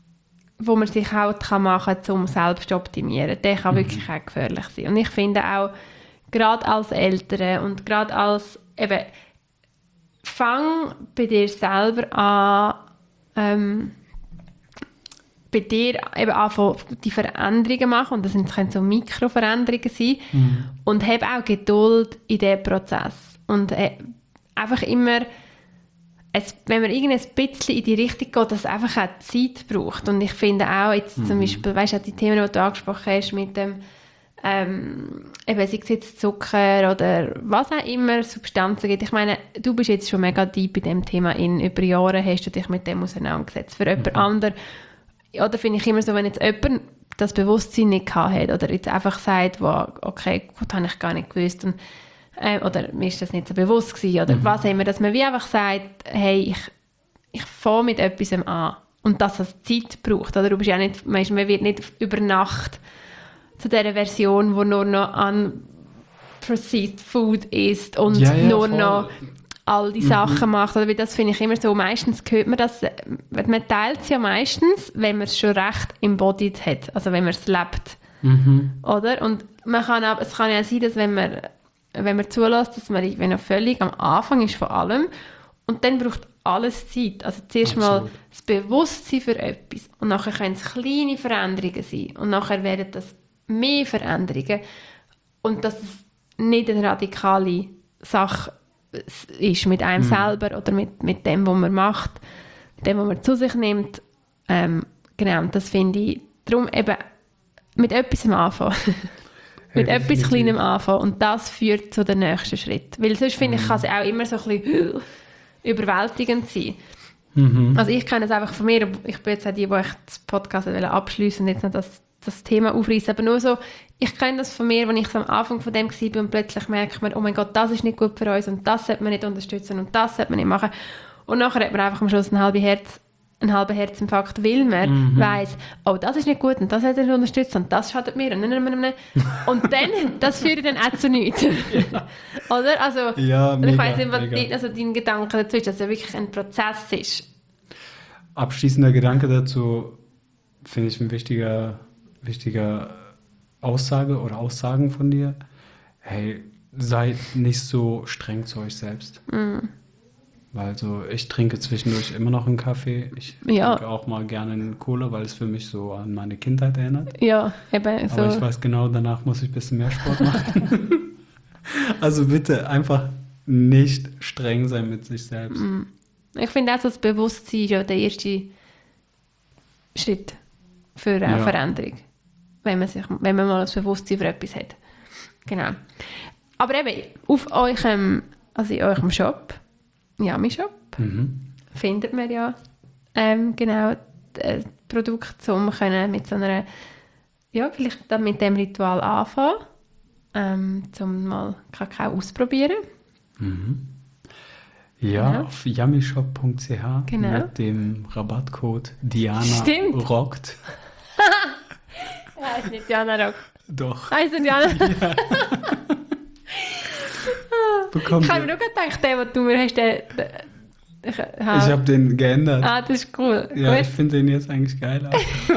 wo man sich halt kann machen kann, um selbst zu optimieren, der kann Mhm. wirklich auch gefährlich sein. Und ich finde auch, gerade als Eltern und gerade als, eben, fang bei dir selber an, ähm, bei dir eben anfangen, die Veränderungen machen, und das sind- können so Mikroveränderungen sein, Mhm. und hab auch Geduld in diesem Prozess. Und äh, einfach immer, es, wenn man irgendein bisschen in die Richtung geht, dass es einfach auch Zeit braucht. Und ich finde auch jetzt zum Mhm. Beispiel, weißt du, die Themen, die du angesprochen hast, mit dem, ähm, eben, sei es jetzt Zucker oder was auch immer, Substanzen gibt. Ich meine, du bist jetzt schon mega deep in diesem Thema. In über Jahre hast du dich mit dem auseinandergesetzt. Für jemand Mhm. anderen, oder finde ich immer so, wenn jetzt jemand das Bewusstsein nicht gehabt hat oder jetzt einfach sagt, wow, okay, gut, habe ich gar nicht gewusst, und, äh, oder mir ist das nicht so bewusst gewesen, oder Mhm. was immer, dass man wie einfach sagt, hey, ich, ich fange mit etwas an und dass es Zeit braucht, oder? Du bist ja nicht, man wird nicht über Nacht zu dieser Version, wo nur noch an Processed Food isst und Ja, ja, nur voll. noch all die Mhm. Sachen macht. Oder? Weil das finde ich immer so, meistens hört man das, man teilt es ja meistens, wenn man es schon recht embodied hat, also wenn man es lebt. Mhm. Oder? Und man kann aber, es kann ja sein, dass wenn man, wenn man zulässt, dass man wenn er völlig am Anfang ist von allem und dann braucht alles Zeit. Also zuerst Absolut. mal das Bewusstsein für etwas und nachher können es kleine Veränderungen sein und nachher werden das mehr Veränderungen und dass es nicht eine radikale Sache ist mit einem Mhm. selber oder mit, mit dem, was man macht, mit dem, was man zu sich nimmt. Ähm, genau, und das finde ich, darum eben mit etwas am Anfang. Hey, mit etwas definitiv. Kleinem anfangen und das führt zu den nächsten Schritt. Weil sonst finde ich, kann es auch immer so ein bisschen überwältigend sein. Mhm. Also ich kenne es einfach von mir, ich bin jetzt auch die, die ich das Podcast abschliessen und jetzt noch das, das Thema aufreißen, aber nur so, ich kenne das von mir, wenn ich so am Anfang von dem war und plötzlich merkt man, oh mein Gott, das ist nicht gut für uns und das sollte man nicht unterstützen und das sollte man nicht machen. Und nachher hat man einfach am Schluss ein halbes Herz, einen halben Herzinfarkt, weil man Mhm. weiss, oh, das ist nicht gut und das sollte man unterstützen und das schadet mir und und dann, das führt dann auch zu nichts. Oder? Also, Ja, und mega, ich weiss nicht, was mega. die, also dein Gedanke dazu ist, dass es wirklich ein Prozess ist. Abschließender Gedanke dazu finde ich ein wichtiger, wichtiger Aussage oder Aussagen von dir. Hey, seid nicht so streng zu euch selbst. Mm. Weil so, ich trinke zwischendurch immer noch einen Kaffee. Ich Ja. trinke auch mal gerne einen Cola, weil es für mich so an meine Kindheit erinnert. Ja, eben so. Aber ich weiß genau, danach muss ich ein bisschen mehr Sport machen. Also bitte einfach nicht streng sein mit sich selbst. Ich finde auch so das Bewusstsein ist ja der erste Schritt für eine Ja. Veränderung. Wenn man, sich, wenn man mal das Bewusstsein für etwas hat. Genau. Aber eben, auf eurem, also in eurem Shop, Yummy-Shop, Mhm. findet man ja ähm, genau das Produkt, um können mit so einer, ja, vielleicht dann mit dem Ritual anfangen, ähm, um mal Kakao ausprobieren. Mhm. Ja, Ja. auf yummyshop punkt c h Genau. mit dem Rabattcode Diana Stimmt. rockt. Ja, ist nicht Diana Rock. Doch. Nein, ist Diana. Bekommt Ich habe mir ihr. nur gedacht, den, den du mir hast, den, den, ich, Ich habe den geändert. Ah, das ist cool. Ja, ich Gut. finde den jetzt eigentlich geiler.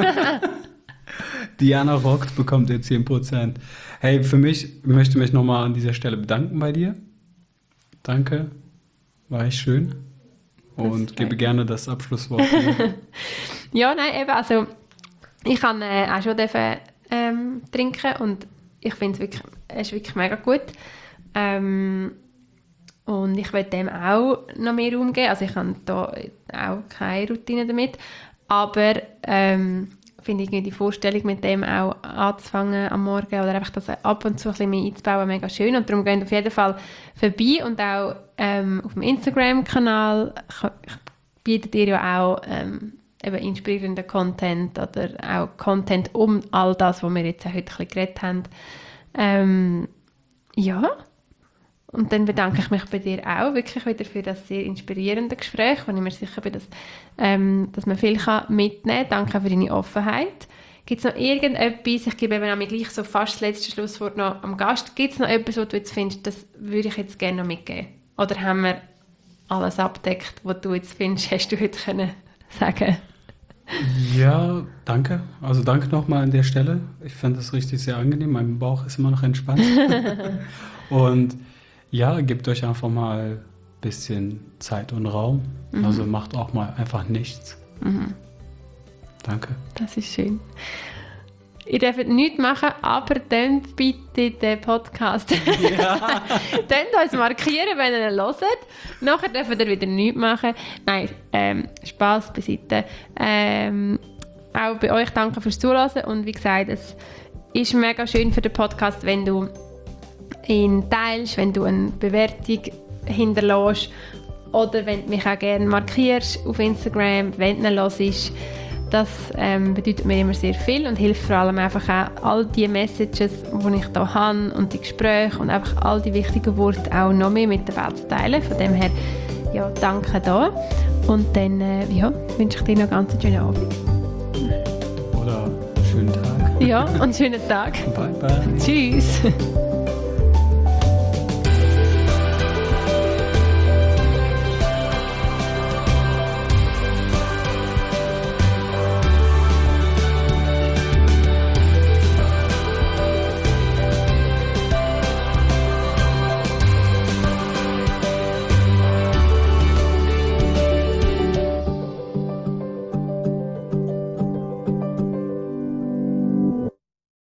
Diana rockt, bekommt ihr zehn Prozent. Hey, für mich, ich möchte mich nochmal an dieser Stelle bedanken bei dir. Danke, war echt schön. Und ist gebe geil. gerne das Abschlusswort. Ja, nein, eben, also ich kann äh, auch schon dürfen, ähm, trinken und ich finde es wirklich, es ist wirklich mega gut. Ähm, und ich will dem auch noch mehr Raum geben. Also ich habe da auch keine Routine damit. Aber ähm, finde ich die Vorstellung, mit dem auch anzufangen am Morgen oder einfach das ab und zu ein bisschen mehr einzubauen, mega schön. Und darum gehen auf jeden Fall vorbei und auch ähm, auf dem Instagram-Kanal bietet ihr ja auch ähm, eben inspirierenden Content oder auch Content um all das, was wir jetzt heute ein bisschen geredet haben. Ähm, ja, und dann bedanke ich mich bei dir auch wirklich wieder für das sehr inspirierende Gespräch, wo ich mir sicher bin, dass, ähm, dass man viel kann mitnehmen kann. Danke für deine Offenheit. Gibt es noch irgendetwas, ich gebe eben auch gleich so fast das letzte Schlusswort noch am Gast, gibt es noch etwas, was du jetzt findest, das würde ich jetzt gerne noch mitgeben? Oder haben wir alles abdeckt, was du jetzt findest, hast du heute können sagen? Ja, danke. Also danke nochmal an der Stelle. Ich fand das richtig sehr angenehm. Mein Bauch ist immer noch entspannt. Und ja, gebt euch einfach mal ein bisschen Zeit und Raum. Mhm. Also macht auch mal einfach nichts. Mhm. Danke. Das ist schön. Ihr dürft nichts machen, aber dann bitte den Podcast. Ja. Dann uns markieren, wenn ihr ihn hört. Nachher dürft ihr wieder nichts machen. Nein, ähm, Spass beiseite. Ähm, auch bei euch danke fürs Zuhören. Und wie gesagt, es ist mega schön für den Podcast, wenn du ihn teilst, wenn du eine Bewertung hinterlässt oder wenn du mich auch gerne markierst auf Instagram, wenn du ihn hörst. Das ähm, bedeutet mir immer sehr viel und hilft vor allem einfach auch all die Messages, die ich hier habe und die Gespräche und einfach all die wichtigen Worte auch noch mehr mit der Welt zu teilen. Von dem her, ja, danke da. Und dann äh, ja, wünsche ich dir noch einen ganz schönen Abend. Oder schönen Tag. Ja, und einen schönen Tag. Bye, bye. Tschüss.